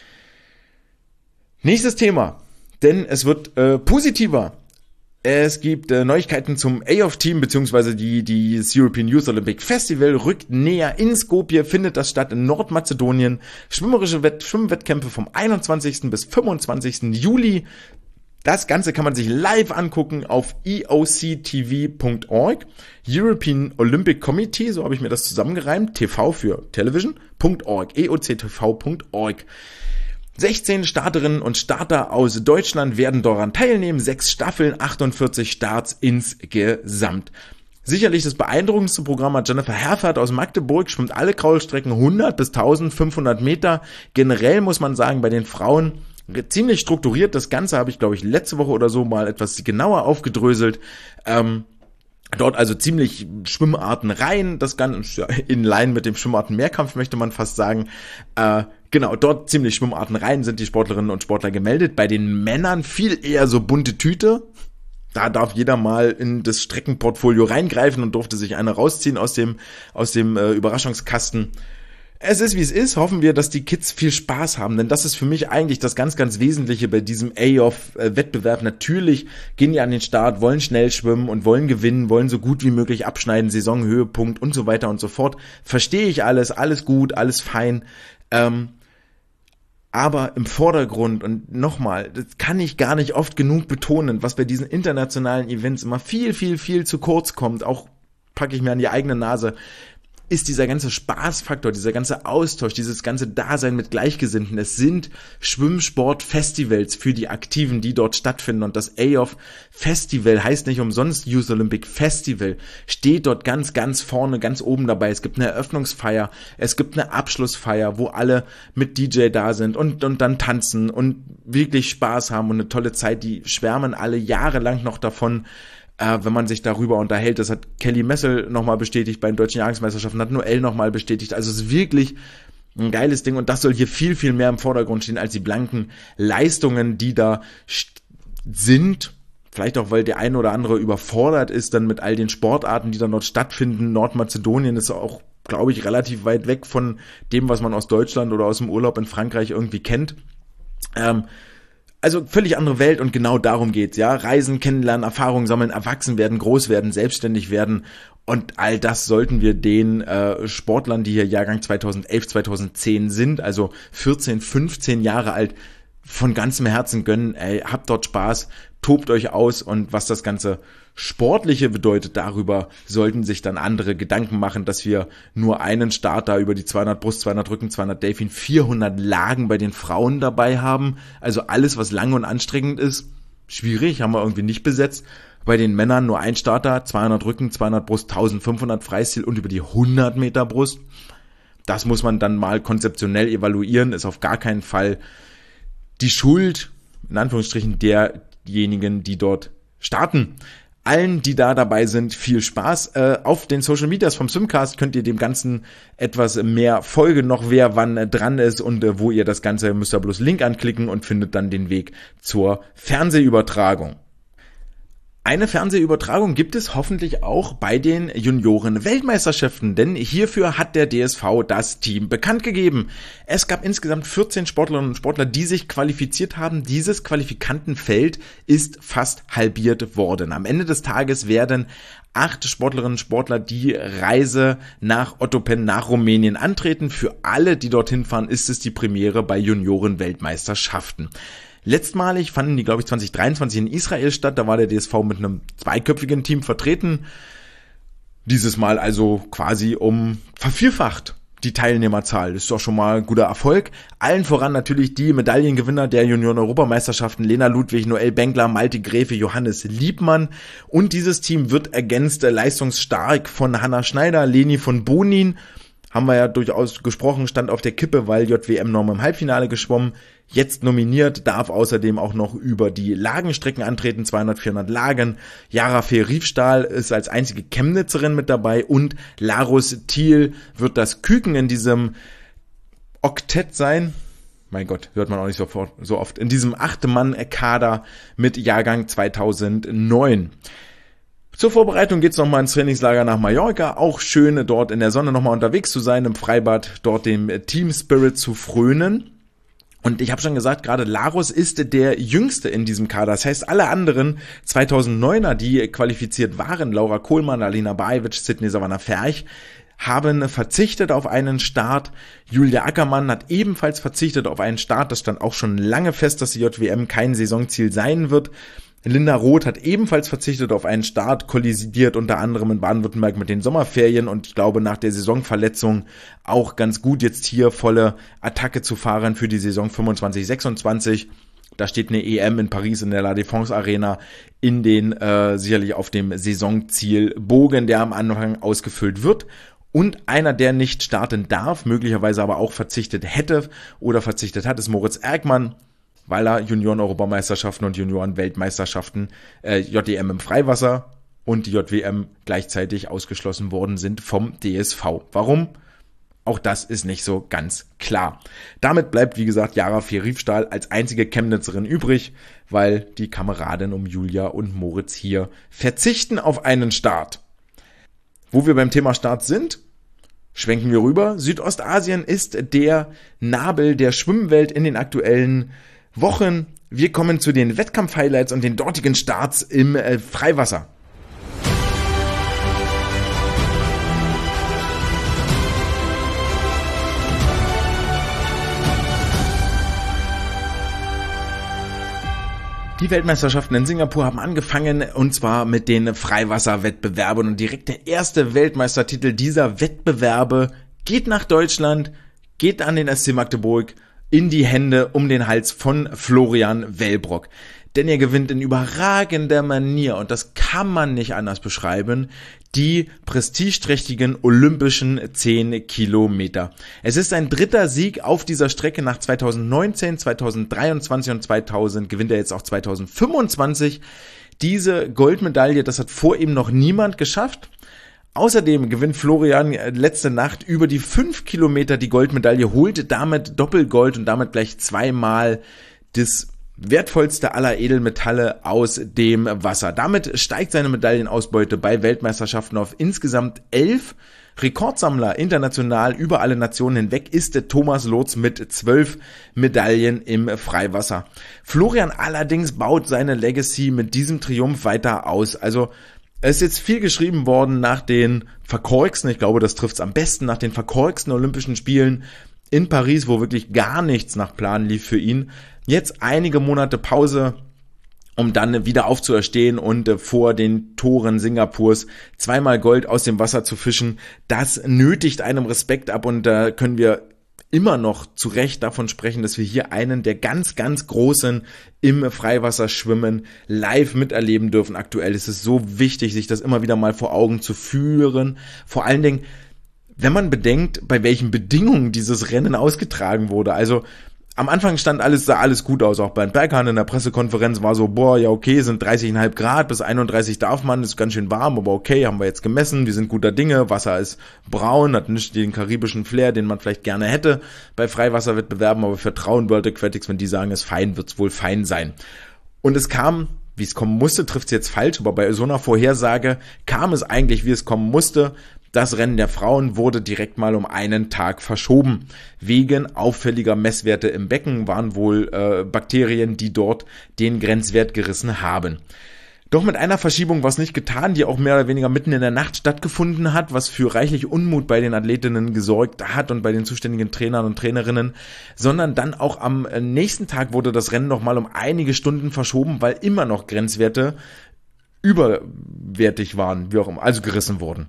Nächstes Thema, denn es wird positiver. Es gibt Neuigkeiten zum AOF-Team, beziehungsweise das European Youth Olympic Festival rückt näher. In Skopje findet das statt in Nordmazedonien. Schwimmerische Schwimmwettkämpfe vom 21. bis 25. Juli. Das Ganze kann man sich live angucken auf eoctv.org. European Olympic Committee, so habe ich mir das zusammengereimt, TV für Television.org, eoctv.org. 16 Starterinnen und Starter aus Deutschland werden daran teilnehmen, 6 Staffeln, 48 Starts insgesamt. Sicherlich das beeindruckendste Programm hat Jennifer Herfert aus Magdeburg, schwimmt alle Kraulstrecken 100 bis 1500 Meter. Generell muss man sagen, bei den Frauen ziemlich strukturiert. Das Ganze habe ich, glaube ich, letzte Woche oder so mal etwas genauer aufgedröselt. Dort also ziemlich Schwimmarten rein, das Ganze in Line mit dem Schwimmarten-Mehrkampf, möchte man fast sagen. Genau, dort ziemlich Schwimmarten rein sind die Sportlerinnen und Sportler gemeldet. Bei den Männern viel eher so bunte Tüte. Da darf jeder mal in das Streckenportfolio reingreifen und durfte sich eine rausziehen aus dem Überraschungskasten. Es ist, wie es ist. Hoffen wir, dass die Kids viel Spaß haben, denn das ist für mich eigentlich das ganz, ganz Wesentliche bei diesem AOF-Wettbewerb. Natürlich gehen die an den Start, wollen schnell schwimmen und wollen gewinnen, wollen so gut wie möglich abschneiden, Saisonhöhepunkt und so weiter und so fort. Verstehe ich alles gut, alles fein. Aber im Vordergrund, und nochmal, das kann ich gar nicht oft genug betonen, was bei diesen internationalen Events immer viel, viel, viel zu kurz kommt, auch packe ich mir an die eigene Nase, ist dieser ganze Spaßfaktor, dieser ganze Austausch, dieses ganze Dasein mit Gleichgesinnten. Es sind Schwimmsport-Festivals für die Aktiven, die dort stattfinden. Und das AOF-Festival heißt nicht umsonst Youth Olympic Festival, steht dort ganz, ganz vorne, ganz oben dabei. Es gibt eine Eröffnungsfeier, es gibt eine Abschlussfeier, wo alle mit DJ da sind und dann tanzen und wirklich Spaß haben und eine tolle Zeit. Die schwärmen alle jahrelang noch davon, wenn man sich darüber unterhält. Das hat Kelly Messel nochmal bestätigt bei den deutschen Jahresmeisterschaften, hat Noel nochmal bestätigt. Also es ist wirklich ein geiles Ding und das soll hier viel, viel mehr im Vordergrund stehen als die blanken Leistungen, die da sind. Vielleicht auch, weil der eine oder andere überfordert ist dann mit all den Sportarten, die dann dort stattfinden. Nordmazedonien ist auch, glaube ich, relativ weit weg von dem, was man aus Deutschland oder aus dem Urlaub in Frankreich irgendwie kennt. Also völlig andere Welt und genau darum geht's, ja. Reisen, kennenlernen, Erfahrungen sammeln, erwachsen werden, groß werden, selbstständig werden und all das sollten wir den Sportlern, die hier Jahrgang 2011, 2010 sind, also 14, 15 Jahre alt, von ganzem Herzen gönnen. Ey, habt dort Spaß, tobt euch aus und was das Ganze Sportliche bedeutet, darüber sollten sich dann andere Gedanken machen, dass wir nur einen Starter über die 200 Brust, 200 Rücken, 200 Delfin, 400 Lagen bei den Frauen dabei haben. Also alles, was lang und anstrengend ist, schwierig, haben wir irgendwie nicht besetzt. Bei den Männern nur ein Starter, 200 Rücken, 200 Brust, 1500 Freistil und über die 100 Meter Brust. Das muss man dann mal konzeptionell evaluieren, ist auf gar keinen Fall die Schuld, in Anführungsstrichen, derjenigen, die dort starten. Allen, die da dabei sind, viel Spaß. Auf den Social Medias vom Swimcast könnt ihr dem Ganzen etwas mehr folgen, noch wer wann dran ist und wo ihr das Ganze, müsst ihr bloß Link anklicken und findet dann den Weg zur Fernsehübertragung. Eine Fernsehübertragung gibt es hoffentlich auch bei den Junioren-Weltmeisterschaften, denn hierfür hat der DSV das Team bekannt gegeben. Es gab insgesamt 14 Sportlerinnen und Sportler, die sich qualifiziert haben. Dieses Qualifikantenfeld ist fast halbiert worden. Am Ende des Tages werden 8 Sportlerinnen und Sportler die Reise nach Ottopen, nach Rumänien antreten. Für alle, die dorthin fahren, ist es die Premiere bei Junioren-Weltmeisterschaften. Letztmalig fanden die, glaube ich, 2023 in Israel statt. Da war der DSV mit einem zweiköpfigen Team vertreten. Dieses Mal also quasi vervierfacht die Teilnehmerzahl. Das ist doch schon mal ein guter Erfolg. Allen voran natürlich die Medaillengewinner der Junioren-Europameisterschaften: Lena Ludwig, Noel Bengler, Malte Gräfe, Johannes Liebmann. Und dieses Team wird ergänzt leistungsstark von Hanna Schneider, Leni von Bonin. Haben wir ja durchaus gesprochen, stand auf der Kippe, weil JWM noch im Halbfinale geschwommen. Jetzt nominiert, darf außerdem auch noch über die Lagenstrecken antreten, 200, 400 Lagen. Yara Fehr-Riefstahl ist als einzige Chemnitzerin mit dabei und Larus Thiel wird das Küken in diesem Oktett sein. Mein Gott, hört man auch nicht so oft. In diesem 8-Mann-Kader mit Jahrgang 2009. Zur Vorbereitung geht's nochmal ins Trainingslager nach Mallorca. Auch schön, dort in der Sonne nochmal unterwegs zu sein, im Freibad, dort dem Team Spirit zu frönen. Und ich habe schon gesagt, gerade Larus ist der Jüngste in diesem Kader. Das heißt, alle anderen 2009er, die qualifiziert waren, Laura Kohlmann, Alina Bajevic, Sydney Savannah Ferch, haben verzichtet auf einen Start. Julia Ackermann hat ebenfalls verzichtet auf einen Start. Das stand auch schon lange fest, dass die JWM kein Saisonziel sein wird. Linda Roth hat ebenfalls verzichtet auf einen Start, kollidiert unter anderem in Baden-Württemberg mit den Sommerferien und ich glaube nach der Saisonverletzung auch ganz gut jetzt hier volle Attacke zu fahren für die Saison 25-26. Da steht eine EM in Paris in der La Défense Arena in den sicherlich auf dem Saisonzielbogen, der am Anfang ausgefüllt wird. Und einer, der nicht starten darf, möglicherweise aber auch verzichtet hätte oder verzichtet hat, ist Moritz Erkmann, weil er Junioren-Europameisterschaften und Junioren-Weltmeisterschaften, JDM im Freiwasser und die JWM gleichzeitig ausgeschlossen worden sind vom DSV. Warum? Auch das ist nicht so ganz klar. Damit bleibt, wie gesagt, Yara Fehr-Riefstahl als einzige Chemnitzerin übrig, weil die Kameraden um Julia und Moritz hier verzichten auf einen Start. Wo wir beim Thema Start sind, schwenken wir rüber. Südostasien ist der Nabel der Schwimmwelt in den aktuellen Wochen. Wir kommen zu den Wettkampf-Highlights und den dortigen Starts im Freiwasser. Die Weltmeisterschaften in Singapur haben angefangen und zwar mit den Freiwasserwettbewerben und direkt der erste Weltmeistertitel dieser Wettbewerbe geht nach Deutschland, geht an den SC Magdeburg in die Hände um den Hals von Florian Wellbrock. Denn er gewinnt in überragender Manier, und das kann man nicht anders beschreiben, die prestigeträchtigen olympischen 10 Kilometer. Es ist sein dritter Sieg auf dieser Strecke nach 2019, 2023 und 2000, gewinnt er jetzt auch 2025. Diese Goldmedaille, das hat vor ihm noch niemand geschafft. Außerdem gewinnt Florian letzte Nacht über die 5 Kilometer die Goldmedaille, holt damit Doppelgold und damit gleich zweimal das wertvollste aller Edelmetalle aus dem Wasser. Damit steigt seine Medaillenausbeute bei Weltmeisterschaften auf insgesamt 11. Rekordsammler international über alle Nationen hinweg ist der Thomas Lotz mit 12 Medaillen im Freiwasser. Florian allerdings baut seine Legacy mit diesem Triumph weiter aus. Also es ist jetzt viel geschrieben worden nach den verkorksten, ich glaube, das trifft's am besten, nach den verkorksten Olympischen Spielen in Paris, wo wirklich gar nichts nach Plan lief für ihn. Jetzt einige Monate Pause, um dann wieder aufzuerstehen und vor den Toren Singapurs zweimal Gold aus dem Wasser zu fischen. Das nötigt einem Respekt ab und da können wir immer noch zu Recht davon sprechen, dass wir hier einen der ganz, ganz Großen im Freiwasserschwimmen live miterleben dürfen. Aktuell ist es so wichtig, sich das immer wieder mal vor Augen zu führen. Vor allen Dingen, wenn man bedenkt, bei welchen Bedingungen dieses Rennen ausgetragen wurde. Also am Anfang sah alles gut aus, auch Bernd Berghahn in der Pressekonferenz war so, ja okay, sind 30,5 Grad, bis 31 darf man, ist ganz schön warm, aber okay, haben wir jetzt gemessen, wir sind guter Dinge, Wasser ist braun, hat nicht den karibischen Flair, den man vielleicht gerne hätte bei Freiwasserwettbewerben, aber wir vertrauen World Aquatics, wenn die sagen, es ist fein, wird es wohl fein sein. Und es kam, wie es kommen musste, trifft es jetzt falsch, aber bei so einer Vorhersage kam es eigentlich, wie es kommen musste. Das Rennen der Frauen wurde direkt mal um einen Tag verschoben. Wegen auffälliger Messwerte im Becken waren wohl Bakterien, die dort den Grenzwert gerissen haben. Doch mit einer Verschiebung war es nicht getan, die auch mehr oder weniger mitten in der Nacht stattgefunden hat, was für reichlich Unmut bei den Athletinnen gesorgt hat und bei den zuständigen Trainern und Trainerinnen, sondern dann auch am nächsten Tag wurde das Rennen nochmal um einige Stunden verschoben, weil immer noch Grenzwerte überwertig waren, wie auch immer, also gerissen wurden.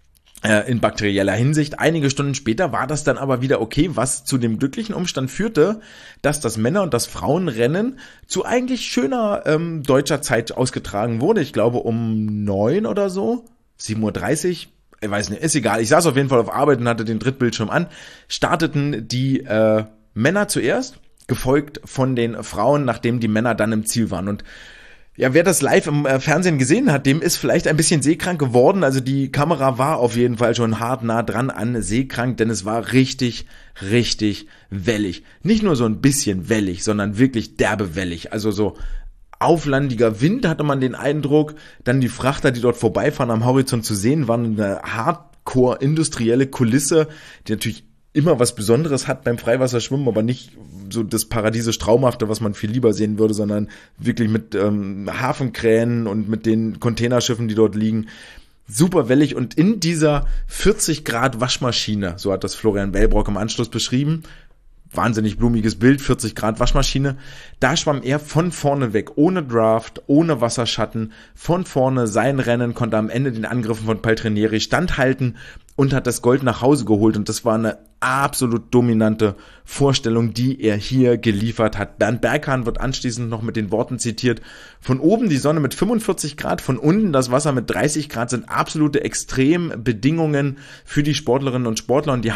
In bakterieller Hinsicht. Einige Stunden später war das dann aber wieder okay, was zu dem glücklichen Umstand führte, dass das Männer- und das Frauenrennen zu eigentlich schöner deutscher Zeit ausgetragen wurde. Ich glaube um 9 oder so, 7:30 Uhr, ich weiß nicht, ist egal. Ich saß auf jeden Fall auf Arbeit und hatte den Drittbildschirm an. Starteten die Männer zuerst, gefolgt von den Frauen, nachdem die Männer dann im Ziel waren. Und ja, wer das live im Fernsehen gesehen hat, dem ist vielleicht ein bisschen seekrank geworden. Also die Kamera war auf jeden Fall schon hart nah dran an seekrank, denn es war richtig, richtig wellig. Nicht nur so ein bisschen wellig, sondern wirklich derbe wellig. Also so auflandiger Wind hatte man den Eindruck. Dann die Frachter, die dort vorbeifahren am Horizont zu sehen, waren eine hardcore-industrielle Kulisse, die natürlich immer was Besonderes hat beim Freiwasserschwimmen, aber nicht so das paradiesisch Traumhafte, was man viel lieber sehen würde, sondern wirklich mit Hafenkränen und mit den Containerschiffen, die dort liegen. Super wellig und in dieser 40 Grad Waschmaschine, so hat das Florian Wellbrock im Anschluss beschrieben, wahnsinnig blumiges Bild, 40 Grad Waschmaschine, da schwamm er von vorne weg, ohne Draft, ohne Wasserschatten, von vorne sein Rennen, konnte am Ende den Angriffen von Paltrinieri standhalten und hat das Gold nach Hause geholt und das war eine absolut dominante Vorstellung, die er hier geliefert hat. Bernd Berghahn wird anschließend noch mit den Worten zitiert: Von oben die Sonne mit 45 Grad, von unten das Wasser mit 30 Grad sind absolute Extrembedingungen für die Sportlerinnen und Sportler und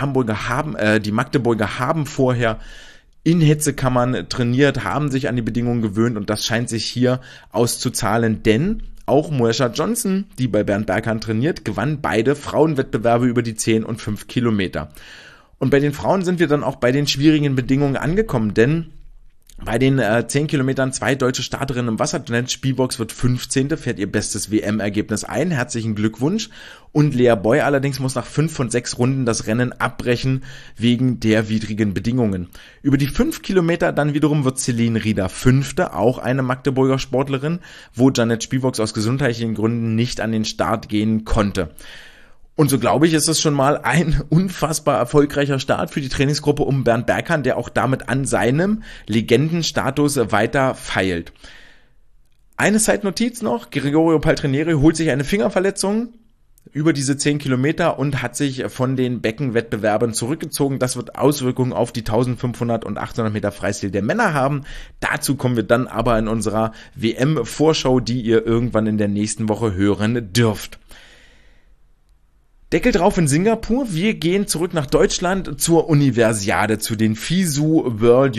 die Magdeburger haben vorher in Hitzekammern trainiert, haben sich an die Bedingungen gewöhnt und das scheint sich hier auszuzahlen, denn auch Moesha Johnson, die bei Bernd Berghahn trainiert, gewann beide Frauenwettbewerbe über die 10 und 5 Kilometer. Und bei den Frauen sind wir dann auch bei den schwierigen Bedingungen angekommen, denn bei den 10 Kilometern 2 deutsche Starterinnen im Wasser. Jeanette Spielbox wird 15., fährt ihr bestes WM-Ergebnis ein. Herzlichen Glückwunsch. Und Lea Boy allerdings muss nach 5 von 6 Runden das Rennen abbrechen wegen der widrigen Bedingungen. Über die 5 Kilometer dann wiederum wird Celine Rieder 5., auch eine Magdeburger Sportlerin, wo Jeanette Spielbox aus gesundheitlichen Gründen nicht an den Start gehen konnte. Und so glaube ich, ist es schon mal ein unfassbar erfolgreicher Start für die Trainingsgruppe um Bernd Berghahn, der auch damit an seinem Legendenstatus weiter feilt. Eine Zeitnotiz noch: Gregorio Paltrinieri holt sich eine Fingerverletzung über diese 10 Kilometer und hat sich von den Beckenwettbewerben zurückgezogen. Das wird Auswirkungen auf die 1500 und 800 Meter Freistil der Männer haben. Dazu kommen wir dann aber in unserer WM-Vorschau, die ihr irgendwann in der nächsten Woche hören dürft. Deckel drauf in Singapur. Wir gehen zurück nach Deutschland zur Universiade, zu den FISU World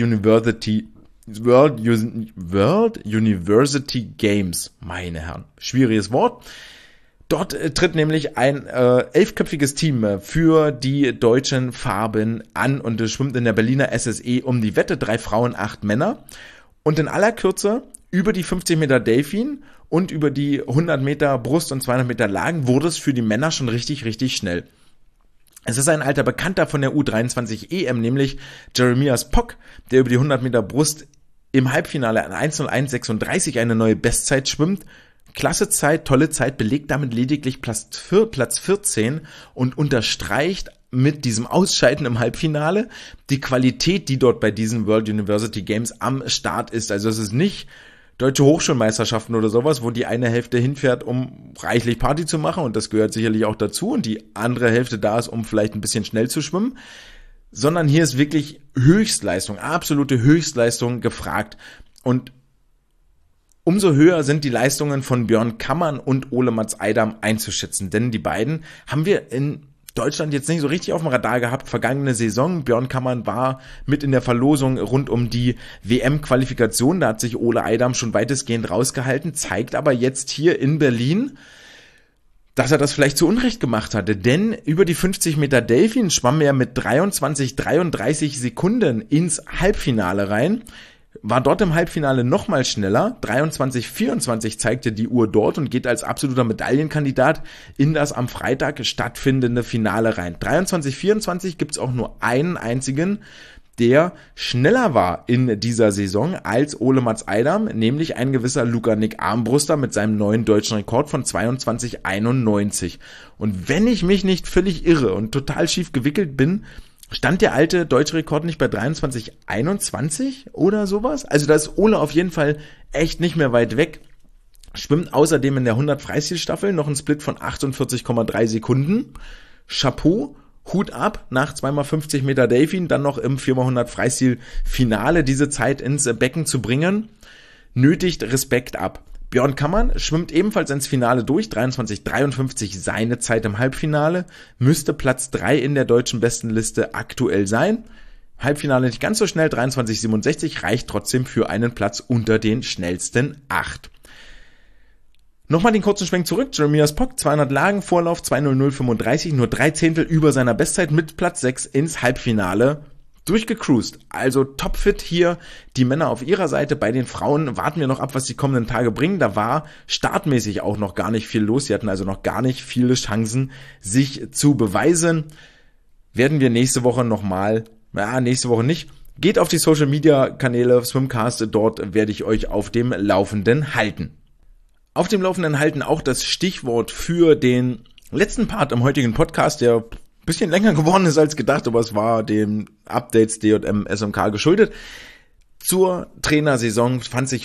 University Games. Meine Herren, schwieriges Wort. Dort tritt nämlich ein 11-köpfiges Team für die deutschen Farben an und es schwimmt in der Berliner SSE um die Wette. 3 Frauen, 8 Männer. Und in aller Kürze über die 50 Meter Delfin und über die 100 Meter Brust und 200 Meter Lagen wurde es für die Männer schon richtig, richtig schnell. Es ist ein alter Bekannter von der U23 EM, nämlich Jeremias Pock, der über die 100 Meter Brust im Halbfinale an 1:01:36 eine neue Bestzeit schwimmt. Klasse Zeit, tolle Zeit, belegt damit lediglich Platz 14 und unterstreicht mit diesem Ausscheiden im Halbfinale die Qualität, die dort bei diesen World University Games am Start ist. Also es ist nicht Deutsche Hochschulmeisterschaften oder sowas, wo die eine Hälfte hinfährt, um reichlich Party zu machen, und das gehört sicherlich auch dazu, und die andere Hälfte da ist, um vielleicht ein bisschen schnell zu schwimmen, sondern hier ist wirklich Höchstleistung, absolute Höchstleistung gefragt. Und umso höher sind die Leistungen von Björn Kammann und Ole Mats Eidam einzuschätzen, denn die beiden haben wir in Deutschland jetzt nicht so richtig auf dem Radar gehabt. Vergangene Saison, Björn Kammann war mit in der Verlosung rund um die WM-Qualifikation, da hat sich Ole Eidam schon weitestgehend rausgehalten, zeigt aber jetzt hier in Berlin, dass er das vielleicht zu Unrecht gemacht hatte, denn über die 50 Meter Delfin schwamm er mit 23:33 Sekunden ins Halbfinale rein, war dort im Halbfinale nochmal schneller, 23:24 zeigte die Uhr dort und geht als absoluter Medaillenkandidat in das am Freitag stattfindende Finale rein. 23:24 gibt's auch nur einen einzigen, der schneller war in dieser Saison als Ole Mats Eidam, nämlich ein gewisser Luca Nick Armbruster mit seinem neuen deutschen Rekord von 22:91. Und wenn ich mich nicht völlig irre und total schief gewickelt bin, stand der alte deutsche Rekord nicht bei 23:21 oder sowas? Also da ist Ole auf jeden Fall echt nicht mehr weit weg. Schwimmt außerdem in der 100 Freistilstaffel noch einen Split von 48,3 Sekunden. Chapeau, Hut ab, nach 2x50 Meter Delfin, dann noch im 4x100 Freistil-Finale diese Zeit ins Becken zu bringen. Nötigt Respekt ab. Björn Kammann schwimmt ebenfalls ins Finale durch, 23:53 seine Zeit im Halbfinale, müsste Platz 3 in der deutschen Bestenliste aktuell sein. Halbfinale nicht ganz so schnell, 23:67, reicht trotzdem für einen Platz unter den schnellsten 8. Nochmal den kurzen Schwenk zurück, Jeremias Pock, 200 Lagen, Vorlauf 2:00:35, nur 3 Zehntel über seiner Bestzeit mit Platz 6 ins Halbfinale durchgecruised. Also topfit hier die Männer auf ihrer Seite. Bei den Frauen warten wir noch ab, was die kommenden Tage bringen. Da war startmäßig auch noch gar nicht viel los. Sie hatten also noch gar nicht viele Chancen, sich zu beweisen. Werden wir nächste Woche nochmal, nächste Woche nicht. Geht auf die Social Media Kanäle Swimcast, dort werde ich euch auf dem Laufenden halten. Auf dem Laufenden halten auch das Stichwort für den letzten Part im heutigen Podcast, der bisschen länger geworden ist als gedacht, aber es war den Updates DJM SMK geschuldet. Zur Trainersaison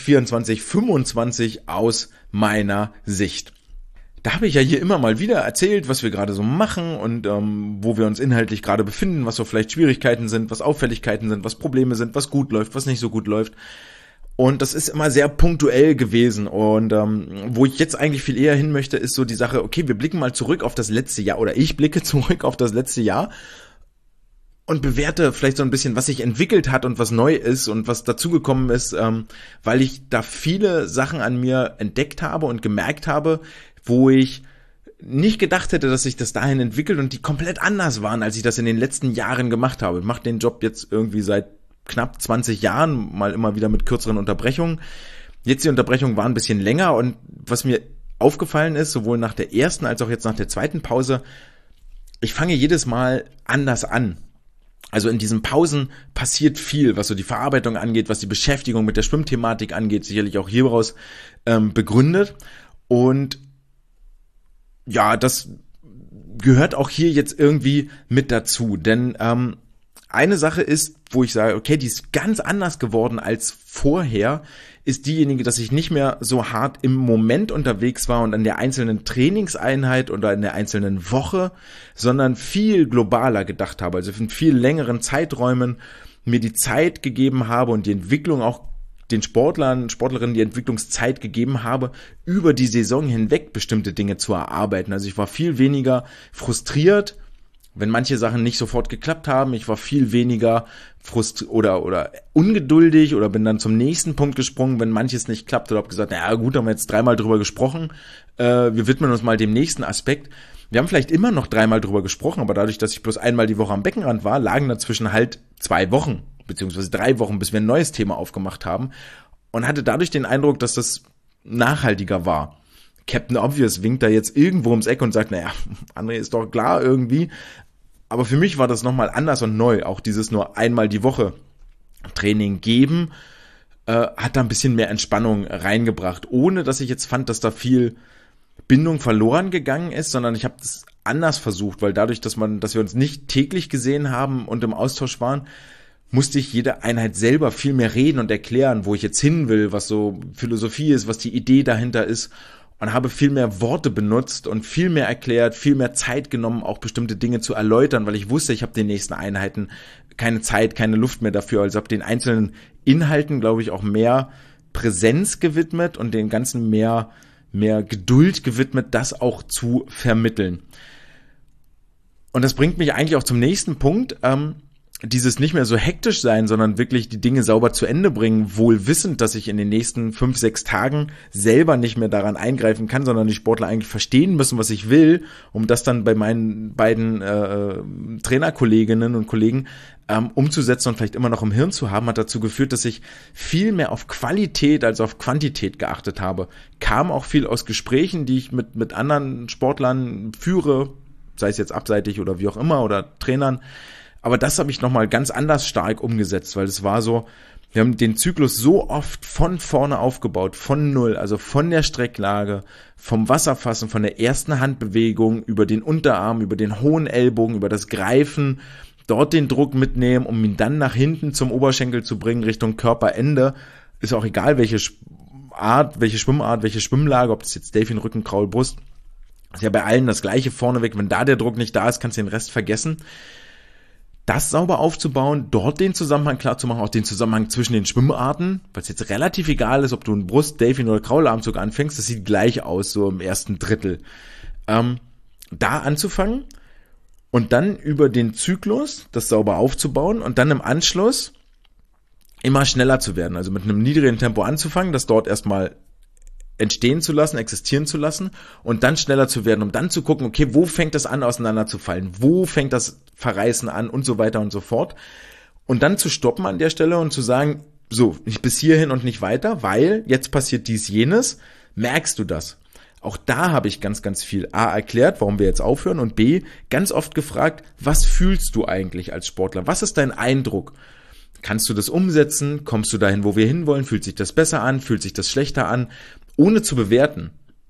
2024/25 aus meiner Sicht. Da habe ich ja hier immer mal wieder erzählt, was wir gerade so machen und wo wir uns inhaltlich gerade befinden, was so vielleicht Schwierigkeiten sind, was Auffälligkeiten sind, was Probleme sind, was gut läuft, was nicht so gut läuft. Und das ist immer sehr punktuell gewesen. Und wo ich jetzt eigentlich viel eher hin möchte, ist so die Sache, okay, wir blicken mal zurück auf das letzte Jahr, oder ich blicke zurück auf das letzte Jahr und bewerte vielleicht so ein bisschen, was sich entwickelt hat und was neu ist und was dazugekommen ist, weil ich da viele Sachen an mir entdeckt habe und gemerkt habe, wo ich nicht gedacht hätte, dass sich das dahin entwickelt und die komplett anders waren, als ich das in den letzten Jahren gemacht habe. Ich mache den Job jetzt irgendwie seit knapp 20 Jahren, mal immer wieder mit kürzeren Unterbrechungen. Jetzt die Unterbrechungen waren ein bisschen länger und was mir aufgefallen ist, sowohl nach der ersten als auch jetzt nach der zweiten Pause, ich fange jedes Mal anders an. Also in diesen Pausen passiert viel, was so die Verarbeitung angeht, was die Beschäftigung mit der Schwimmthematik angeht, sicherlich auch hieraus begründet. Und ja, das gehört auch hier jetzt irgendwie mit dazu, denn eine Sache ist, wo ich sage, okay, die ist ganz anders geworden als vorher, ist diejenige, dass ich nicht mehr so hart im Moment unterwegs war und an der einzelnen Trainingseinheit oder in der einzelnen Woche, sondern viel globaler gedacht habe, also in viel längeren Zeiträumen mir die Zeit gegeben habe und die Entwicklung auch den Sportlerinnen die Entwicklungszeit gegeben habe, über die Saison hinweg bestimmte Dinge zu erarbeiten. Also ich war viel weniger frustriert, wenn manche Sachen nicht sofort geklappt haben. Ich war viel weniger oder ungeduldig oder bin dann zum nächsten Punkt gesprungen, wenn manches nicht klappt, oder habe gesagt, naja gut, haben wir jetzt 3-mal drüber gesprochen, wir widmen uns mal dem nächsten Aspekt. Wir haben vielleicht immer noch 3-mal drüber gesprochen, aber dadurch, dass ich bloß einmal die Woche am Beckenrand war, lagen dazwischen halt 2 Wochen, beziehungsweise 3 Wochen, bis wir ein neues Thema aufgemacht haben. und hatte dadurch den Eindruck, dass das nachhaltiger war. Captain Obvious winkt da jetzt irgendwo ums Eck und sagt, naja, André, ist doch klar irgendwie. Aber für mich war das nochmal anders und neu. Auch dieses nur einmal die Woche Training geben, hat da ein bisschen mehr Entspannung reingebracht. Ohne, dass ich jetzt fand, dass da viel Bindung verloren gegangen ist, sondern ich habe das anders versucht, weil dadurch, dass wir uns nicht täglich gesehen haben und im Austausch waren, musste ich jede Einheit selber viel mehr reden und erklären, wo ich jetzt hin will, was so Philosophie ist, was die Idee dahinter ist, und habe viel mehr Worte benutzt und viel mehr erklärt, viel mehr Zeit genommen, auch bestimmte Dinge zu erläutern, weil ich wusste, ich habe den nächsten Einheiten keine Zeit, keine Luft mehr dafür, also habe den einzelnen Inhalten, glaube ich, auch mehr Präsenz gewidmet und den ganzen mehr Geduld gewidmet, das auch zu vermitteln. Und das bringt mich eigentlich auch zum nächsten Punkt, dieses nicht mehr so hektisch sein, sondern wirklich die Dinge sauber zu Ende bringen, wohl wissend, dass ich in den nächsten 5-6 Tagen selber nicht mehr daran eingreifen kann, sondern die Sportler eigentlich verstehen müssen, was ich will, um das dann bei meinen beiden Trainerkolleginnen und Kollegen umzusetzen und vielleicht immer noch im Hirn zu haben, hat dazu geführt, dass ich viel mehr auf Qualität als auf Quantität geachtet habe. Kam auch viel aus Gesprächen, die ich mit anderen Sportlern führe, sei es jetzt abseitig oder wie auch immer, oder Trainern. Aber das habe ich nochmal ganz anders stark umgesetzt, weil es war so, wir haben den Zyklus so oft von vorne aufgebaut, von null, also von der Strecklage, vom Wasserfassen, von der ersten Handbewegung, über den Unterarm, über den hohen Ellbogen, über das Greifen, dort den Druck mitnehmen, um ihn dann nach hinten zum Oberschenkel zu bringen, Richtung Körperende. Ist auch egal, welche Schwimmart, welche Schwimmlage, ob das jetzt Delfin, Rücken, Kraul, Brust, ist ja bei allen das Gleiche vorneweg. Wenn da der Druck nicht da ist, kannst du den Rest vergessen. Das sauber aufzubauen, dort den Zusammenhang klar zu machen, auch den Zusammenhang zwischen den Schwimmarten, weil es jetzt relativ egal ist, ob du einen Brust-, Delfin- oder Kraularmzug anfängst, das sieht gleich aus, so im ersten Drittel. Da anzufangen und dann über den Zyklus das sauber aufzubauen und dann im Anschluss immer schneller zu werden, also mit einem niedrigen Tempo anzufangen, das dort erstmal entstehen zu lassen, existieren zu lassen und dann schneller zu werden, um dann zu gucken, okay, wo fängt das an, auseinanderzufallen, wo fängt das Verreißen an und so weiter und so fort, und dann zu stoppen an der Stelle und zu sagen, so, nicht bis hierhin und nicht weiter, weil jetzt passiert dies, jenes, merkst du das? Auch da habe ich ganz, ganz viel A erklärt, warum wir jetzt aufhören, und B ganz oft gefragt, was fühlst du eigentlich als Sportler, was ist dein Eindruck? Kannst du das umsetzen? Kommst du dahin, wo wir hinwollen? Fühlt sich das besser an? Fühlt sich das schlechter an? Ohne zu bewerten.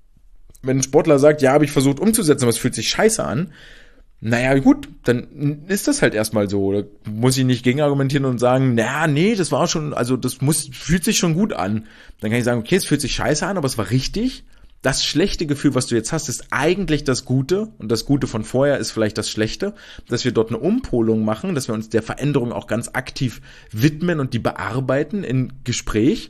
Wenn ein Sportler sagt, ja, habe ich versucht umzusetzen, aber es fühlt sich scheiße an, naja, gut, dann ist das halt erstmal so. Da muss ich nicht gegenargumentieren und sagen, naja, nee, das war schon, also fühlt sich schon gut an. Dann kann ich sagen, okay, es fühlt sich scheiße an, aber es war richtig. Das schlechte Gefühl, was du jetzt hast, ist eigentlich das Gute, und das Gute von vorher ist vielleicht das Schlechte, dass wir dort eine Umpolung machen, dass wir uns der Veränderung auch ganz aktiv widmen und die bearbeiten in Gespräch,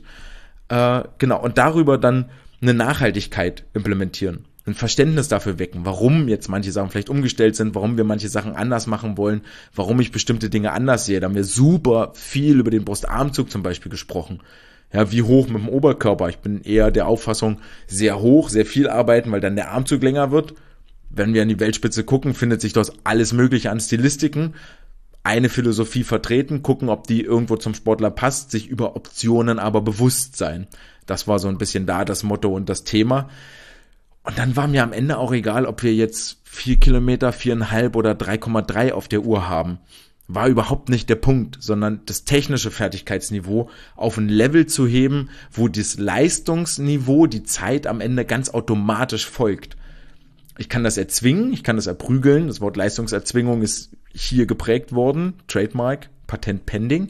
genau, und darüber dann eine Nachhaltigkeit implementieren, ein Verständnis dafür wecken, warum jetzt manche Sachen vielleicht umgestellt sind, warum wir manche Sachen anders machen wollen, warum ich bestimmte Dinge anders sehe. Da haben wir super viel über den Brustarmzug zum Beispiel gesprochen. Ja, wie hoch mit dem Oberkörper? Ich bin eher der Auffassung, sehr hoch, sehr viel arbeiten, weil dann der Armzug länger wird. Wenn wir an die Weltspitze gucken, findet sich dort alles Mögliche an Stilistiken. Eine Philosophie vertreten, gucken, ob die irgendwo zum Sportler passt, sich über Optionen aber bewusst sein. Das war so ein bisschen da das Motto und das Thema. Und dann war mir am Ende auch egal, ob wir jetzt 4 Kilometer, 4,5 oder 3,3 auf der Uhr haben. War überhaupt nicht der Punkt, sondern das technische Fertigkeitsniveau auf ein Level zu heben, wo das Leistungsniveau, die Zeit am Ende ganz automatisch folgt. Ich kann das erzwingen, ich kann das erprügeln. Das Wort Leistungserzwingung ist hier geprägt worden, Trademark, Patent pending.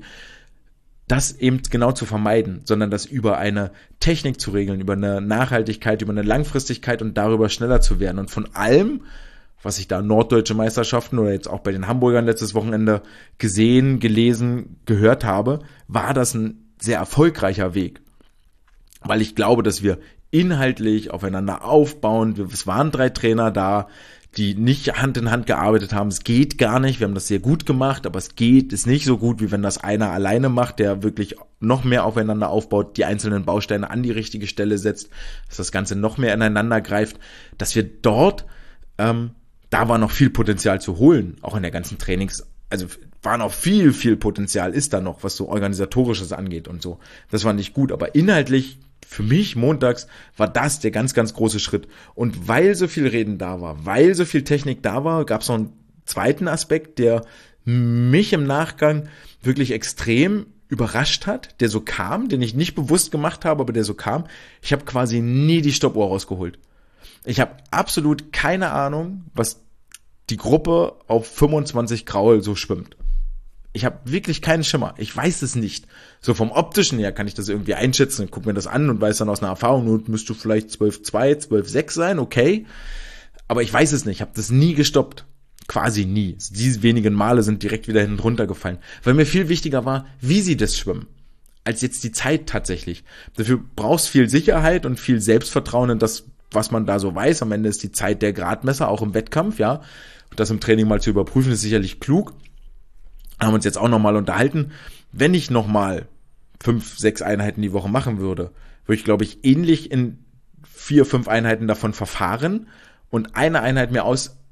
Das eben genau zu vermeiden, sondern das über eine Technik zu regeln, über eine Nachhaltigkeit, über eine Langfristigkeit und darüber schneller zu werden. Und von allem, was ich da norddeutsche Meisterschaften oder jetzt auch bei den Hamburgern letztes Wochenende gesehen, gelesen, gehört habe, war das ein sehr erfolgreicher Weg. Weil ich glaube, dass wir inhaltlich aufeinander aufbauen. Es waren 3 Trainer da, die nicht Hand in Hand gearbeitet haben. Es geht gar nicht. Wir haben das sehr gut gemacht, aber es ist nicht so gut, wie wenn das einer alleine macht, der wirklich noch mehr aufeinander aufbaut, die einzelnen Bausteine an die richtige Stelle setzt, dass das Ganze noch mehr ineinander greift, dass wir dort, da war noch viel Potenzial zu holen, auch in der ganzen also war noch viel Potenzial, ist da noch, was so Organisatorisches angeht und so. Das war nicht gut, aber inhaltlich für mich montags war das der ganz große Schritt. Und weil so viel Reden da war, weil so viel Technik da war, gab es noch einen zweiten Aspekt, der mich im Nachgang wirklich extrem überrascht hat, der so kam, den ich nicht bewusst gemacht habe, aber der so kam. Ich habe quasi nie die Stoppuhr rausgeholt. Ich habe absolut keine Ahnung, was die Gruppe auf 25 Graul so schwimmt. Ich habe wirklich keinen Schimmer. Ich weiß es nicht. So vom Optischen her kann ich das irgendwie einschätzen. Guck mir das an und weiß dann aus einer Erfahrung, nun müsste vielleicht 12,2, 12,6 sein, okay. Aber ich weiß es nicht. Ich habe das nie gestoppt. Quasi nie. Diese wenigen Male sind direkt wieder hinten runtergefallen. Weil mir viel wichtiger war, wie sie das schwimmen, als jetzt die Zeit tatsächlich. Dafür brauchst viel Sicherheit und viel Selbstvertrauen in das, was man da so weiß. Am Ende ist die Zeit der Gradmesser, auch im Wettkampf, ja. Und das im Training mal zu überprüfen, ist sicherlich klug. Haben uns jetzt auch nochmal unterhalten. Wenn ich nochmal 5, 6 Einheiten die Woche machen würde ich, glaube ich, ähnlich in 4, 5 Einheiten davon verfahren und eine Einheit mir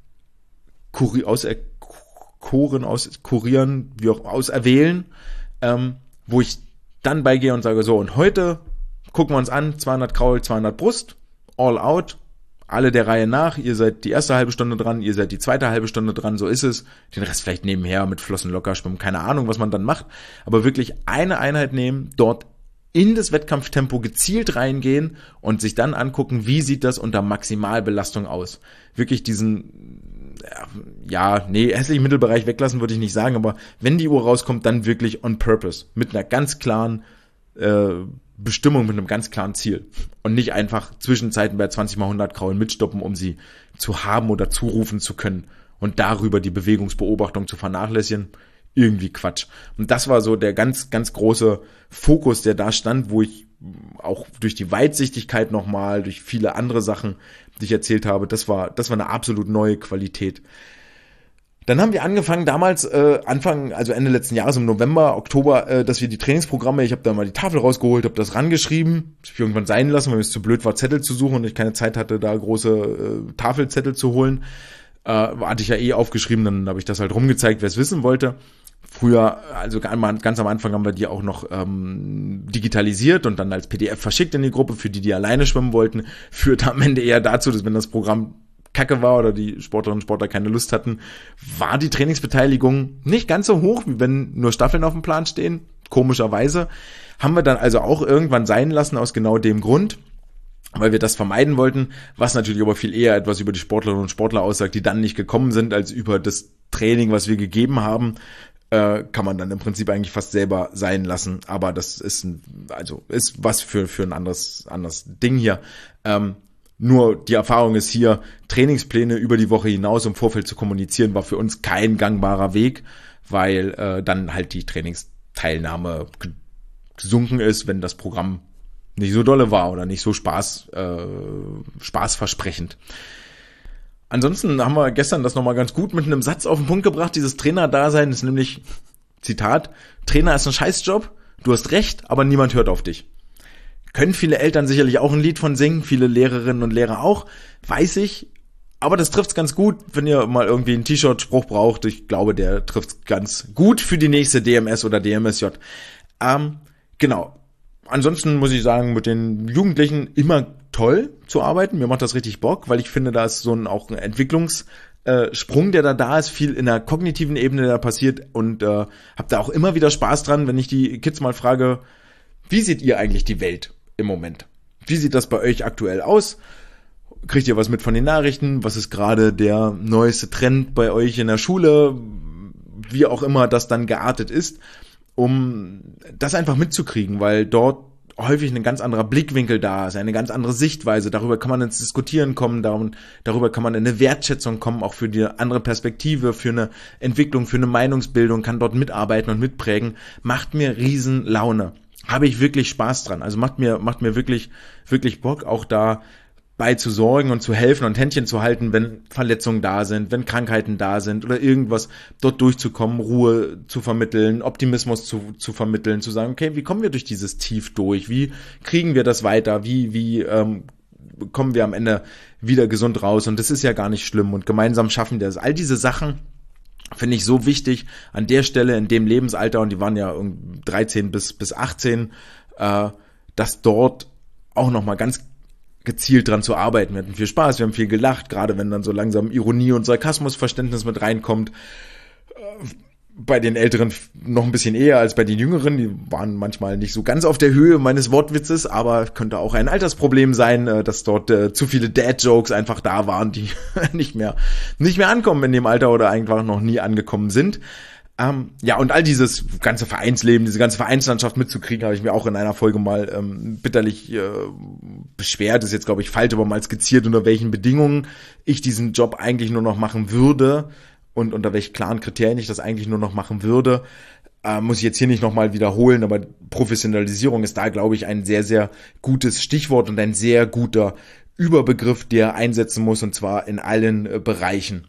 auserwählen, wo ich dann beigehe und sage, so, und heute gucken wir uns an, 200 Kraul, 200 Brust, all out, alle der Reihe nach, ihr seid die erste halbe Stunde dran, ihr seid die zweite halbe Stunde dran, so ist es, den Rest vielleicht nebenher mit Flossen locker schwimmen, keine Ahnung, was man dann macht, aber wirklich eine Einheit nehmen, dort in das Wettkampftempo gezielt reingehen und sich dann angucken, wie sieht das unter Maximalbelastung aus. Wirklich diesen, hässlichen Mittelbereich weglassen würde ich nicht sagen, aber wenn die Uhr rauskommt, dann wirklich on purpose, mit einer ganz klaren Bestimmung, mit einem ganz klaren Ziel und nicht einfach Zwischenzeiten bei 20 mal 100 Kraulen mitstoppen, um sie zu haben oder zurufen zu können und darüber die Bewegungsbeobachtung zu vernachlässigen. Irgendwie Quatsch. Und das war so der ganz große Fokus, der da stand, wo ich auch durch die Weitsichtigkeit nochmal, durch viele andere Sachen, die ich erzählt habe, das war eine absolut neue Qualität. Dann haben wir angefangen damals, Ende letzten Jahres im November, Oktober, dass wir die Trainingsprogramme, ich habe da mal die Tafel rausgeholt, habe das rangeschrieben, das hab ich irgendwann sein lassen, weil mir es zu blöd war, Zettel zu suchen und ich keine Zeit hatte, da große Tafelzettel zu holen. Hatte ich ja aufgeschrieben, dann habe ich das halt rumgezeigt, wer es wissen wollte. Früher, also ganz am Anfang haben wir die auch noch digitalisiert und dann als PDF verschickt in die Gruppe, für die alleine schwimmen wollten. Führte am Ende eher dazu, dass wenn das Programm Kacke war oder die Sportlerinnen und Sportler keine Lust hatten, war die Trainingsbeteiligung nicht ganz so hoch, wie wenn nur Staffeln auf dem Plan stehen. Komischerweise. Haben wir dann also auch irgendwann sein lassen aus genau dem Grund, weil wir das vermeiden wollten, was natürlich aber viel eher etwas über die Sportlerinnen und Sportler aussagt, die dann nicht gekommen sind, als über das Training, was wir gegeben haben, kann man dann im Prinzip eigentlich fast selber sein lassen. Aber das ist was für ein anderes Ding hier. Nur die Erfahrung ist hier, Trainingspläne über die Woche hinaus im Vorfeld zu kommunizieren, war für uns kein gangbarer Weg, weil dann halt die Trainingsteilnahme gesunken ist, wenn das Programm nicht so dolle war oder nicht so spaßversprechend. Ansonsten haben wir gestern das nochmal ganz gut mit einem Satz auf den Punkt gebracht. Dieses Trainerdasein ist nämlich, Zitat, Trainer ist ein Scheißjob, du hast recht, aber niemand hört auf dich. Können viele Eltern sicherlich auch ein Lied von singen, viele Lehrerinnen und Lehrer auch, weiß ich. Aber das trifft's ganz gut, wenn ihr mal irgendwie einen T-Shirt-Spruch braucht. Ich glaube, der trifft's ganz gut für die nächste DMS oder DMSJ. Genau. Ansonsten muss ich sagen, mit den Jugendlichen immer toll zu arbeiten. Mir macht das richtig Bock, weil ich finde, da ist auch ein Entwicklungssprung, der da ist, viel in der kognitiven Ebene, der da passiert und habe da auch immer wieder Spaß dran, wenn ich die Kids mal frage, wie seht ihr eigentlich die Welt im Moment? Wie sieht das bei euch aktuell aus? Kriegt ihr was mit von den Nachrichten? Was ist gerade der neueste Trend bei euch in der Schule? Wie auch immer das dann geartet ist, um das einfach mitzukriegen, weil dort häufig ein ganz anderer Blickwinkel da ist, eine ganz andere Sichtweise. Darüber kann man ins Diskutieren kommen, darüber kann man in eine Wertschätzung kommen, auch für die andere Perspektive, für eine Entwicklung, für eine Meinungsbildung, kann dort mitarbeiten und mitprägen. Macht mir riesen Laune. Habe ich wirklich Spaß dran. Also macht mir wirklich Bock, auch da bei zu sorgen und zu helfen und Händchen zu halten, wenn Verletzungen da sind, wenn Krankheiten da sind oder irgendwas, dort durchzukommen, Ruhe zu vermitteln, Optimismus zu vermitteln, zu sagen, okay, wie kommen wir durch dieses Tief durch? Wie kriegen wir das weiter? Wie kommen wir am Ende wieder gesund raus? Und das ist ja gar nicht schlimm und gemeinsam schaffen wir das. All diese Sachen finde ich so wichtig an der Stelle, in dem Lebensalter, und die waren ja 13 bis 18, dass dort auch nochmal ganz gezielt dran zu arbeiten. Wir hatten viel Spaß, wir haben viel gelacht, gerade wenn dann so langsam Ironie und Sarkasmusverständnis mit reinkommt. Bei den Älteren noch ein bisschen eher als bei den Jüngeren. Die waren manchmal nicht so ganz auf der Höhe meines Wortwitzes, aber könnte auch ein Altersproblem sein, dass dort zu viele Dad-Jokes einfach da waren, die nicht mehr ankommen in dem Alter oder einfach noch nie angekommen sind. Ja, und all dieses ganze Vereinsleben, diese ganze Vereinslandschaft mitzukriegen, habe ich mir auch in einer Folge mal bitterlich beschwert. Das ist jetzt, glaube ich, falsch, aber mal skizziert, unter welchen Bedingungen ich diesen Job eigentlich nur noch machen würde. Und unter welchen klaren Kriterien ich das eigentlich nur noch machen würde, muss ich jetzt hier nicht nochmal wiederholen, aber Professionalisierung ist da, glaube ich, ein sehr, sehr gutes Stichwort und ein sehr guter Überbegriff, der einsetzen muss, und zwar in allen Bereichen.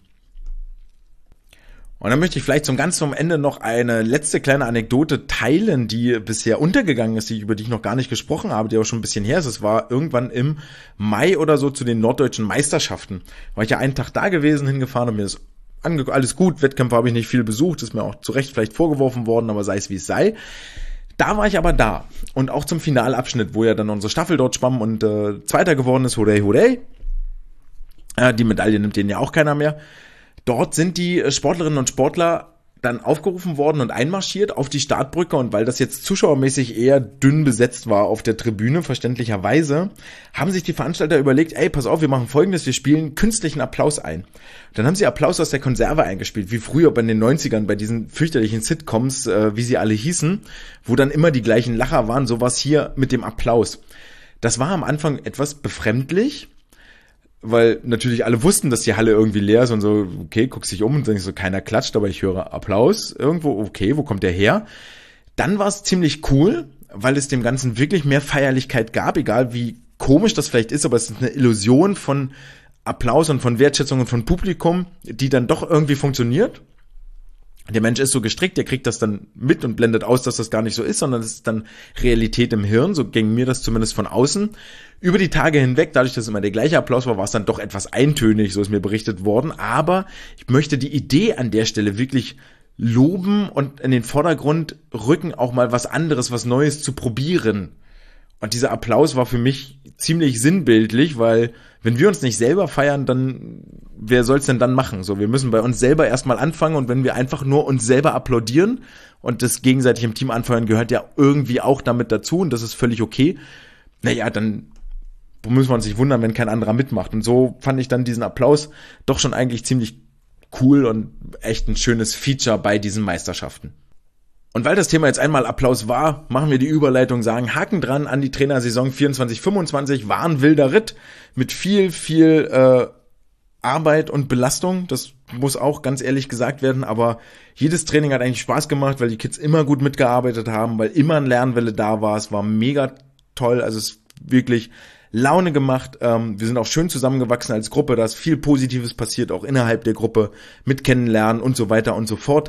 Und dann möchte ich vielleicht zum Ende noch eine letzte kleine Anekdote teilen, die bisher untergegangen ist, über die ich noch gar nicht gesprochen habe, die auch schon ein bisschen her ist. Es war irgendwann im Mai oder so zu den norddeutschen Meisterschaften. War ich ja einen Tag da gewesen, hingefahren und mir das alles gut, Wettkämpfe habe ich nicht viel besucht, ist mir auch zu Recht vielleicht vorgeworfen worden, aber sei es wie es sei. Da war ich aber da und auch zum Finalabschnitt, wo ja dann unsere Staffel dort schwamm und Zweiter geworden ist, hurray, hurray. Die Medaille nimmt denen ja auch keiner mehr. Dort sind die Sportlerinnen und Sportler dann aufgerufen worden und einmarschiert auf die Startbrücke, und weil das jetzt zuschauermäßig eher dünn besetzt war auf der Tribüne, verständlicherweise, haben sich die Veranstalter überlegt, pass auf, wir machen Folgendes, wir spielen künstlichen Applaus ein. Dann haben sie Applaus aus der Konserve eingespielt, wie früher bei den 90ern, bei diesen fürchterlichen Sitcoms, wie sie alle hießen, wo dann immer die gleichen Lacher waren, sowas hier mit dem Applaus. Das war am Anfang etwas befremdlich, weil natürlich alle wussten, dass die Halle irgendwie leer ist und so, okay, guckst dich um und denkst so, keiner klatscht, aber ich höre Applaus irgendwo, okay, wo kommt der her? Dann war es ziemlich cool, weil es dem Ganzen wirklich mehr Feierlichkeit gab, egal wie komisch das vielleicht ist, aber es ist eine Illusion von Applaus und von Wertschätzung und von Publikum, die dann doch irgendwie funktioniert. Der Mensch ist so gestrickt, der kriegt das dann mit und blendet aus, dass das gar nicht so ist, sondern es ist dann Realität im Hirn, so ging mir das zumindest von außen. Über die Tage hinweg, dadurch, dass es immer der gleiche Applaus war, war es dann doch etwas eintönig, so ist mir berichtet worden, aber ich möchte die Idee an der Stelle wirklich loben und in den Vordergrund rücken, auch mal was anderes, was Neues zu probieren. Und dieser Applaus war für mich ziemlich sinnbildlich, weil wenn wir uns nicht selber feiern, dann wer soll's denn dann machen? So, wir müssen bei uns selber erstmal anfangen, und wenn wir einfach nur uns selber applaudieren und das gegenseitig im Team anfeuern, gehört ja irgendwie auch damit dazu, und das ist völlig okay. Naja, dann müssen wir uns nicht wundern, wenn kein anderer mitmacht. Und so fand ich dann diesen Applaus doch schon eigentlich ziemlich cool und echt ein schönes Feature bei diesen Meisterschaften. Und weil das Thema jetzt einmal Applaus war, machen wir die Überleitung, sagen Haken dran an die Trainersaison 24/25, war ein wilder Ritt mit viel Arbeit und Belastung, das muss auch ganz ehrlich gesagt werden, aber jedes Training hat eigentlich Spaß gemacht, weil die Kids immer gut mitgearbeitet haben, weil immer eine Lernwelle da war, es war mega toll, also es ist wirklich Laune gemacht, wir sind auch schön zusammengewachsen als Gruppe, da ist viel Positives passiert, auch innerhalb der Gruppe, mit Kennenlernen und so weiter und so fort.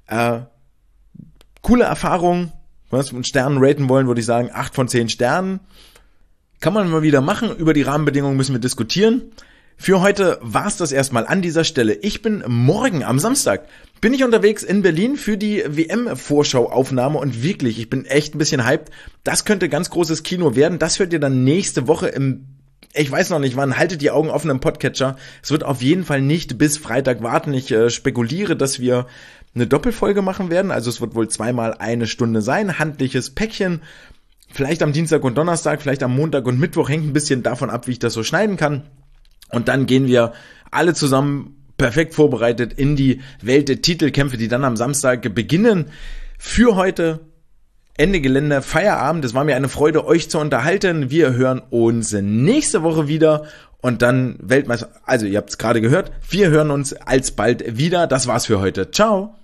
Coole Erfahrung, was wir mit Sternen raten wollen, würde ich sagen 8 von 10 Sternen. Kann man mal wieder machen, über die Rahmenbedingungen müssen wir diskutieren. Für heute war's das erstmal an dieser Stelle. Ich bin morgen am Samstag, bin ich unterwegs in Berlin für die WM-Vorschau-Aufnahme, und wirklich, ich bin echt ein bisschen hyped. Das könnte ganz großes Kino werden. Das hört ihr dann nächste Woche ich weiß noch nicht wann, haltet die Augen offen im Podcatcher. Es wird auf jeden Fall nicht bis Freitag warten. Ich spekuliere, dass wir eine Doppelfolge machen werden. Also es wird wohl 2-mal 1 Stunde sein. Handliches Päckchen. Vielleicht am Dienstag und Donnerstag, vielleicht am Montag und Mittwoch. Hängt ein bisschen davon ab, wie ich das so schneiden kann. Und dann gehen wir alle zusammen perfekt vorbereitet in die Welt der Titelkämpfe, die dann am Samstag beginnen. Für heute Ende Gelände, Feierabend. Es war mir eine Freude, euch zu unterhalten. Wir hören uns nächste Woche wieder und dann Weltmeister. Also ihr habt es gerade gehört, wir hören uns alsbald wieder. Das war's für heute. Ciao.